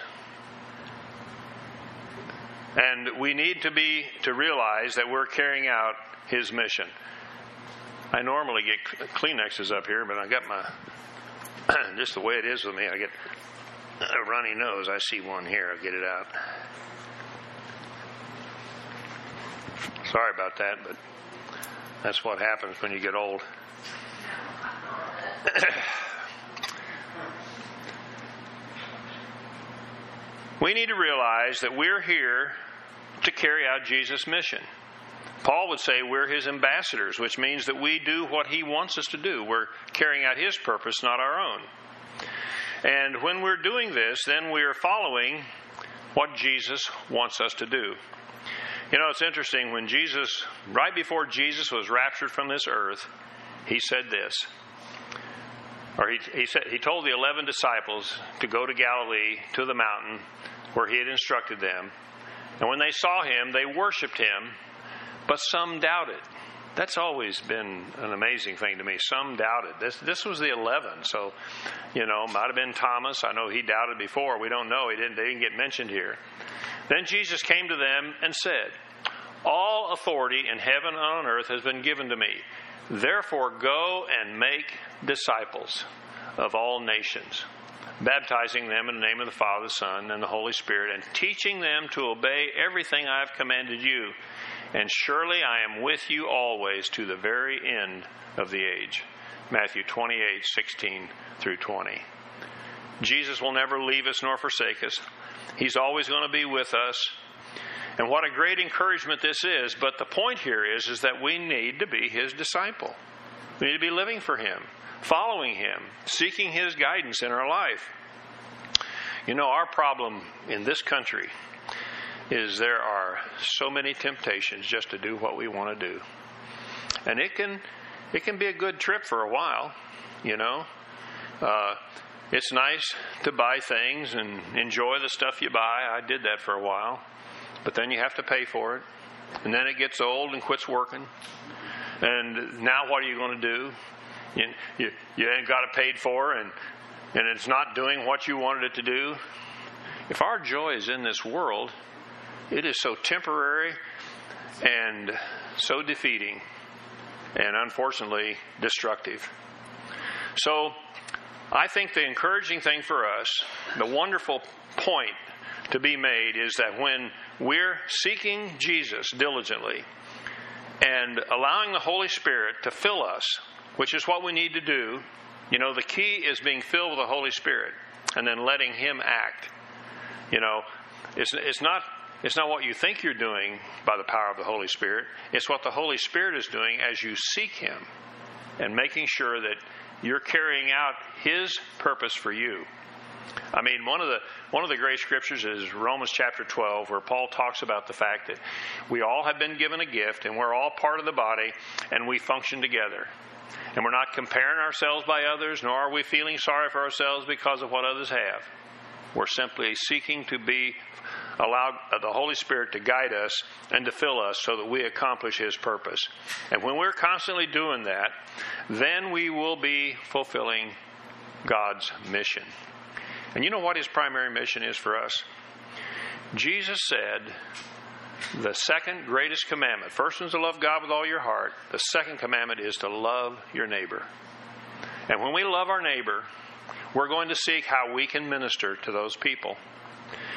[SPEAKER 1] And we need to be to realize that we're carrying out his mission. I normally get Kleenexes up here, but I got my, just the way it is with me, I get a runny nose. I see one here. I'll get it out. Sorry about that, but that's what happens when you get old. We need to realize that we're here to carry out Jesus' mission. Paul would say we're his ambassadors, which means that we do what he wants us to do. We're carrying out his purpose, not our own. And when we're doing this, then we are following what Jesus wants us to do. You know, it's interesting. When Jesus, right before Jesus was raptured from this earth, he said this. Or he, he said he told the eleven disciples to go to Galilee, to the mountain where he had instructed them. And when they saw him, they worshiped him, but some doubted. That's always been an amazing thing to me. Some doubted. This this was the eleven, so, you know, might have been Thomas. I know he doubted before. We don't know. He didn't. They didn't get mentioned here. Then Jesus came to them and said, all authority in heaven and on earth has been given to me. Therefore, go and make disciples of all nations, baptizing them in the name of the Father, the Son, and the Holy Spirit, and teaching them to obey everything I have commanded you. And surely I am with you always to the very end of the age. Matthew twenty-eight, sixteen through twenty. Jesus will never leave us nor forsake us. He's always going to be with us. And what a great encouragement this is. But the point here is, is that we need to be his disciple. We need to be living for him, following him, seeking his guidance in our life. You know, our problem in this country is there are so many temptations just to do what we want to do. And it can it can be a good trip for a while, you know. Uh, it's nice to buy things and enjoy the stuff you buy. I did that for a while. But then you have to pay for it. And then it gets old and quits working. And now what are you going to do? You, you, you ain't got it paid for, and, and it's not doing what you wanted it to do. If our joy is in this world, it is so temporary and so defeating and unfortunately destructive. So I think the encouraging thing for us, the wonderful point to be made, is that when we're seeking Jesus diligently and allowing the Holy Spirit to fill us, which is what we need to do, you know, the key is being filled with the Holy Spirit and then letting him act. You know, it's it's not it's not what you think you're doing by the power of the Holy Spirit. It's what the Holy Spirit is doing as you seek him and making sure that you're carrying out his purpose for you. I mean, one of the one of the great scriptures is Romans chapter twelve, where Paul talks about the fact that we all have been given a gift and we're all part of the body and we function together. And we're not comparing ourselves by others, nor are we feeling sorry for ourselves because of what others have. We're simply seeking to be allowed the Holy Spirit to guide us and to fill us so that we accomplish his purpose. And when we're constantly doing that, then we will be fulfilling God's mission. And you know what his primary mission is for us? Jesus said the second greatest commandment, first one's to love God with all your heart. The second commandment is to love your neighbor. And when we love our neighbor, we're going to seek how we can minister to those people.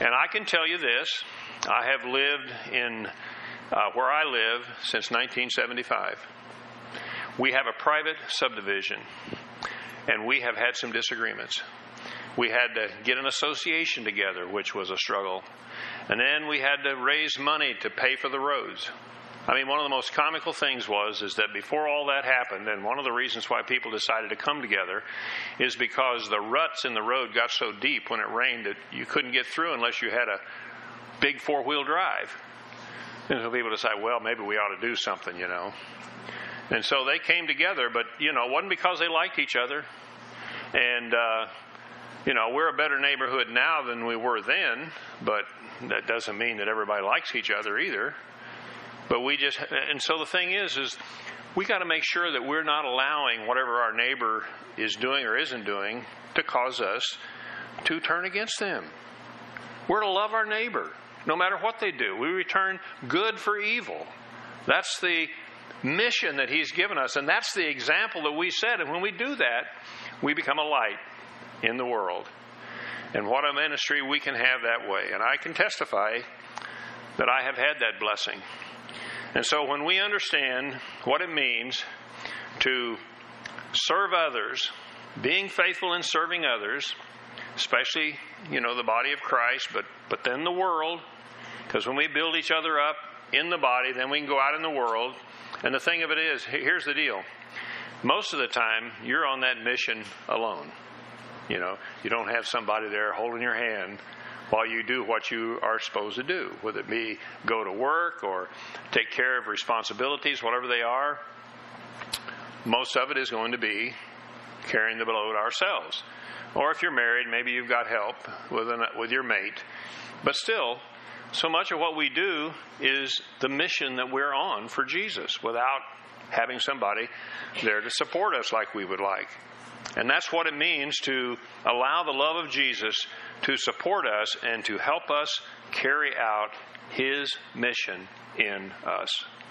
[SPEAKER 1] And I can tell you this, I have lived in uh, where I live since nineteen seventy-five. We have a private subdivision, and we have had some disagreements. We had to get an association together, which was a struggle. And then we had to raise money to pay for the roads. I mean, one of the most comical things was is that before all that happened, and one of the reasons why people decided to come together is because the ruts in the road got so deep when it rained that you couldn't get through unless you had a big four-wheel drive. And so people decided, well, maybe we ought to do something, you know. And so they came together, but, you know, it wasn't because they liked each other. And, uh, you know, we're a better neighborhood now than we were then, but that doesn't mean that everybody likes each other either. But we just, and so the thing is, is we got to make sure that we're not allowing whatever our neighbor is doing or isn't doing to cause us to turn against them. We're to love our neighbor, no matter what they do. We return good for evil. That's the mission that He's given us, and that's the example that we set. And when we do that, we become a light in the world. And what a ministry we can have that way. And I can testify that I have had that blessing. And so when we understand what it means to serve others, being faithful in serving others, especially, you know, the body of Christ, but, but then the world, because when we build each other up in the body, then we can go out in the world. And the thing of it is, here's the deal. Most of the time, you're on that mission alone. You know, you don't have somebody there holding your hand while you do what you are supposed to do, whether it be go to work or take care of responsibilities, whatever they are. Most of it is going to be carrying the load ourselves. Or if you're married, maybe you've got help with an, with your mate. But still, so much of what we do is the mission that we're on for Jesus without having somebody there to support us like we would like. And that's what it means to allow the love of Jesus to support us and to help us carry out His mission in us.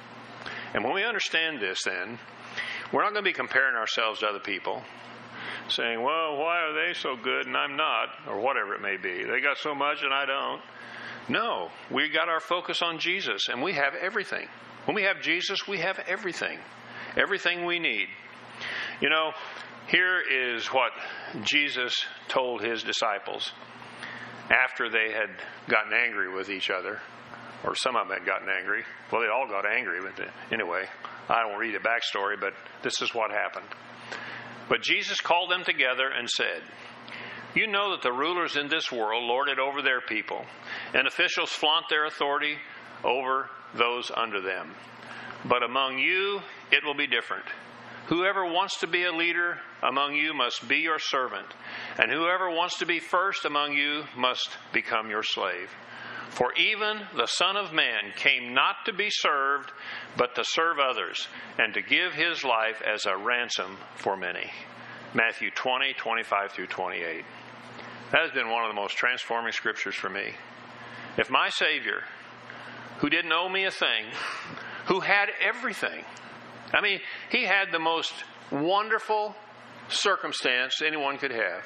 [SPEAKER 1] And when we understand this, then, we're not going to be comparing ourselves to other people, saying, well, why are they so good and I'm not, or whatever it may be. They got so much and I don't. No, we got our focus on Jesus, and we have everything. When we have Jesus, we have everything. Everything we need. You know, here is what Jesus told His disciples after they had gotten angry with each other, or some of them had gotten angry. Well, they all got angry, but anyway, I don't read the backstory, but this is what happened. But Jesus called them together and said, you know that the rulers in this world lord it over their people, and officials flaunt their authority over those under them. But among you, it will be different. Whoever wants to be a leader among you must be your servant, and whoever wants to be first among you must become your slave. For even the Son of Man came not to be served, but to serve others, and to give His life as a ransom for many. Matthew twenty, twenty-five through twenty-eight. That has been one of the most transforming scriptures for me. If my Savior, who didn't owe me a thing, who had everything, I mean, He had the most wonderful circumstance anyone could have.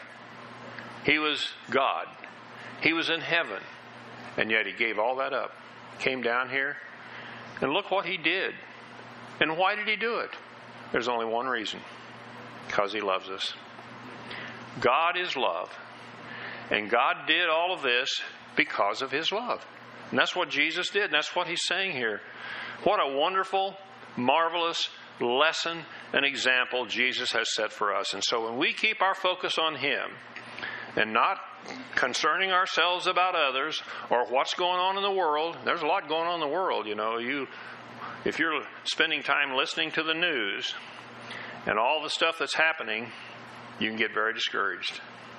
[SPEAKER 1] He was God. He was in heaven. And yet He gave all that up. Came down here. And look what He did. And why did He do it? There's only one reason. Because He loves us. God is love. And God did all of this because of His love. And that's what Jesus did. And that's what He's saying here. What a wonderful, marvelous lesson and example Jesus has set for us. And so when we keep our focus on Him and not concerning ourselves about others or what's going on in the world, there's a lot going on in the world, you know. You, if you're spending time listening to the news and all the stuff that's happening, you can get very discouraged.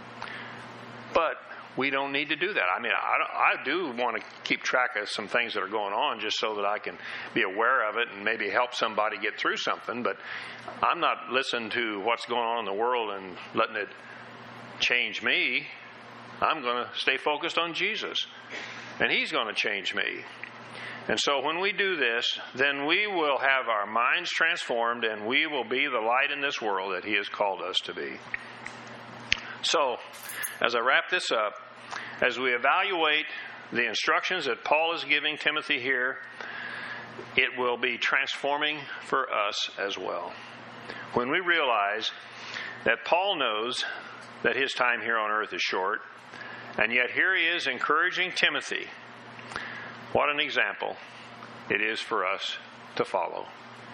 [SPEAKER 1] But we don't need to do that. I mean, I, I do want to keep track of some things that are going on just so that I can be aware of it and maybe help somebody get through something. But I'm not listening to what's going on in the world and letting it change me. I'm going to stay focused on Jesus. And He's going to change me. And so when we do this, then we will have our minds transformed and we will be the light in this world that He has called us to be. So, as I wrap this up, as we evaluate the instructions that Paul is giving Timothy here, it will be transforming for us as well. When we realize that Paul knows that his time here on earth is short, and yet here he is encouraging Timothy, what an example it is for us to follow.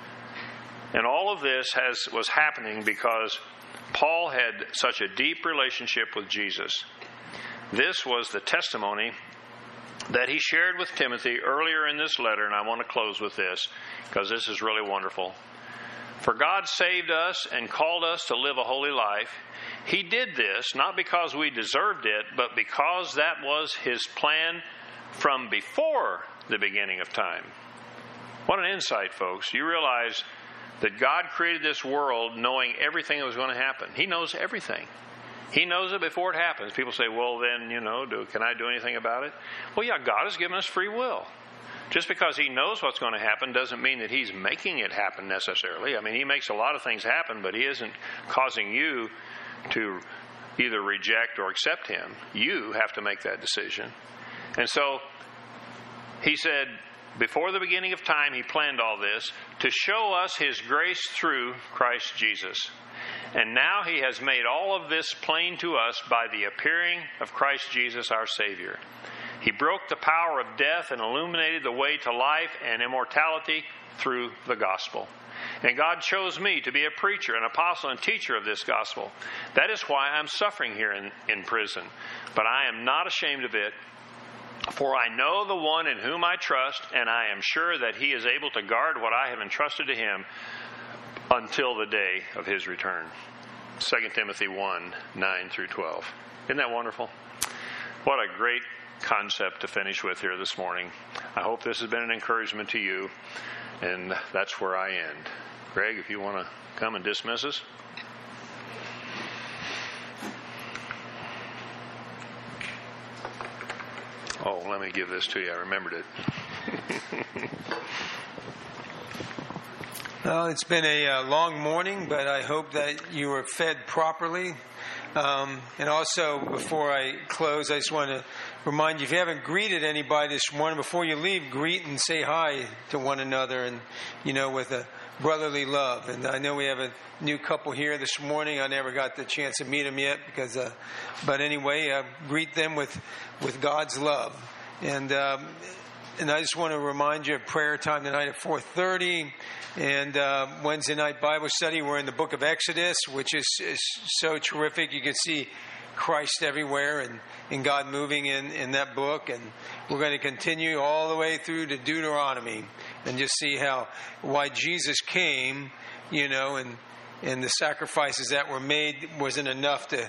[SPEAKER 1] And all of this has was happening because Paul had such a deep relationship with Jesus. This was the testimony that he shared with Timothy earlier in this letter, and I want to close with this because this is really wonderful. For God saved us and called us to live a holy life. He did this not because we deserved it, but because that was His plan from before the beginning of time. What an insight, folks. You realize that God created this world knowing everything that was going to happen. He knows everything. He knows it before it happens. People say, well, then, you know, do, can I do anything about it? Well, yeah, God has given us free will. Just because He knows what's going to happen doesn't mean that He's making it happen necessarily. I mean, He makes a lot of things happen, but He isn't causing you to either reject or accept Him. You have to make that decision. And so He said, before the beginning of time, He planned all this to show us His grace through Christ Jesus. And now He has made all of this plain to us by the appearing of Christ Jesus, our Savior. He broke the power of death and illuminated the way to life and immortality through the gospel. And God chose me to be a preacher, an apostle, and teacher of this gospel. That is why I'm suffering here in, in prison. But I am not ashamed of it, for I know the one in whom I trust, and I am sure that He is able to guard what I have entrusted to Him until the day of His return. Second Timothy one, nine through twelve. Isn't that wonderful? What a great concept to finish with here this morning. I hope this has been an encouragement to you, and that's where I end. Greg, if you want to come and dismiss us. Oh, let me give this to you. I remembered it.
[SPEAKER 6] Well, it's been a uh, long morning, but I hope that you were fed properly. Um, and also, before I close, I just want to remind you, if you haven't greeted anybody this morning, before you leave, greet and say hi to one another, and, you know, with a brotherly love. And I know we have a new couple here this morning. I never got the chance to meet them yet, because, uh, but anyway, uh, greet them with, with God's love. And, um, and I just want to remind you of prayer time tonight at four thirty. And uh, Wednesday night Bible study, we're in the book of Exodus, which is, is so terrific. You can see Christ everywhere and, and God moving in, in that book. And we're going to continue all the way through to Deuteronomy and just see how why Jesus came, you know, and, and the sacrifices that were made wasn't enough to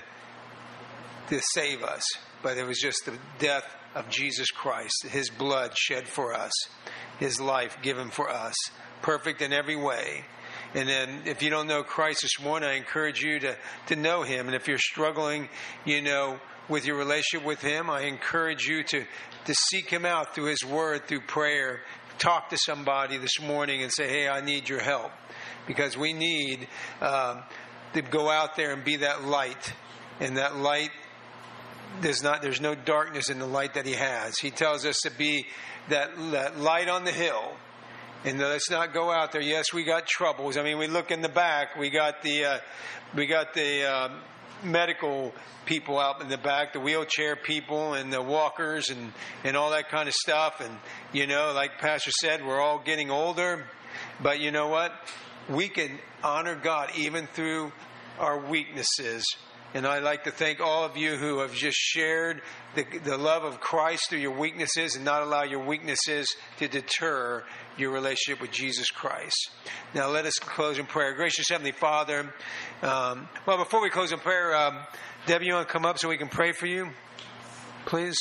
[SPEAKER 6] to save us. But it was just the death of Jesus Christ, His blood shed for us, His life given for us. Perfect in every way. And then if you don't know Christ this morning, I encourage you to, to know Him. And if you're struggling, you know, with your relationship with Him, I encourage you to, to seek Him out through His Word, through prayer. Talk to somebody this morning and say, hey, I need your help. Because we need uh, to go out there and be that light. And that light, there's not, there's no darkness in the light that He has. He tells us to be that, that light on the hill. And let's not go out there. Yes, we got troubles. I mean, we look in the back. We got the uh, we got the uh, medical people out in the back, the wheelchair people and the walkers and, and all that kind of stuff. And, you know, like Pastor said, we're all getting older. But you know what? We can honor God even through our weaknesses. And I'd like to thank all of you who have just shared the, the love of Christ through your weaknesses and not allow your weaknesses to deter your relationship with Jesus Christ. Now let us close in prayer. Gracious Heavenly Father, um, well, before we close in prayer, um, Debbie, you want to come up so we can pray for you? Please.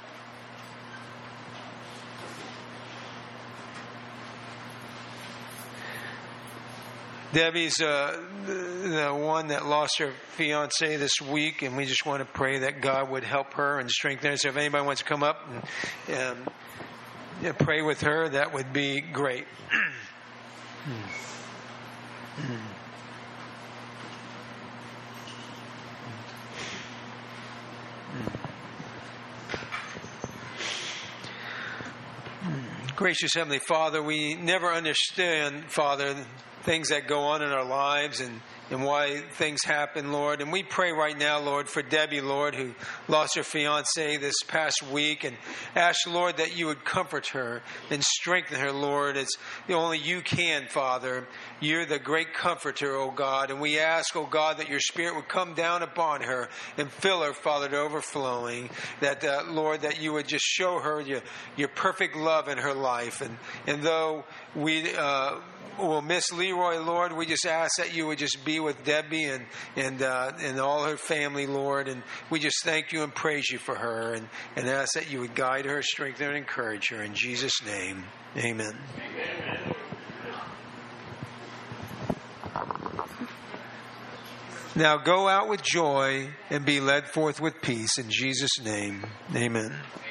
[SPEAKER 6] Debbie's uh, the one that lost her fiance this week, and we just want to pray that God would help her and strengthen her. So if anybody wants to come up and, and yeah, pray with her, that would be great. Gracious Heavenly Father, we never understand, Father, things that go on in our lives and, and why things happen, Lord. And we pray right now, Lord, for Debbie, Lord, who lost her fiancé this past week, and ask, Lord, that you would comfort her and strengthen her, Lord, as only you can, Father. You're the great comforter, O God, and we ask, O God, that your Spirit would come down upon her and fill her, Father, to overflowing. That, uh, Lord, that you would just show her your, your perfect love in her life. And, and though we... Uh, We'll miss Leroy, Lord. We just ask that you would just be with Debbie and and uh, and all her family, Lord. And we just thank you and praise you for her, and, and ask that you would guide her, strengthen her, and encourage her. In Jesus' name, amen. Amen. Now go out with joy and be led forth with peace. In Jesus' name, amen.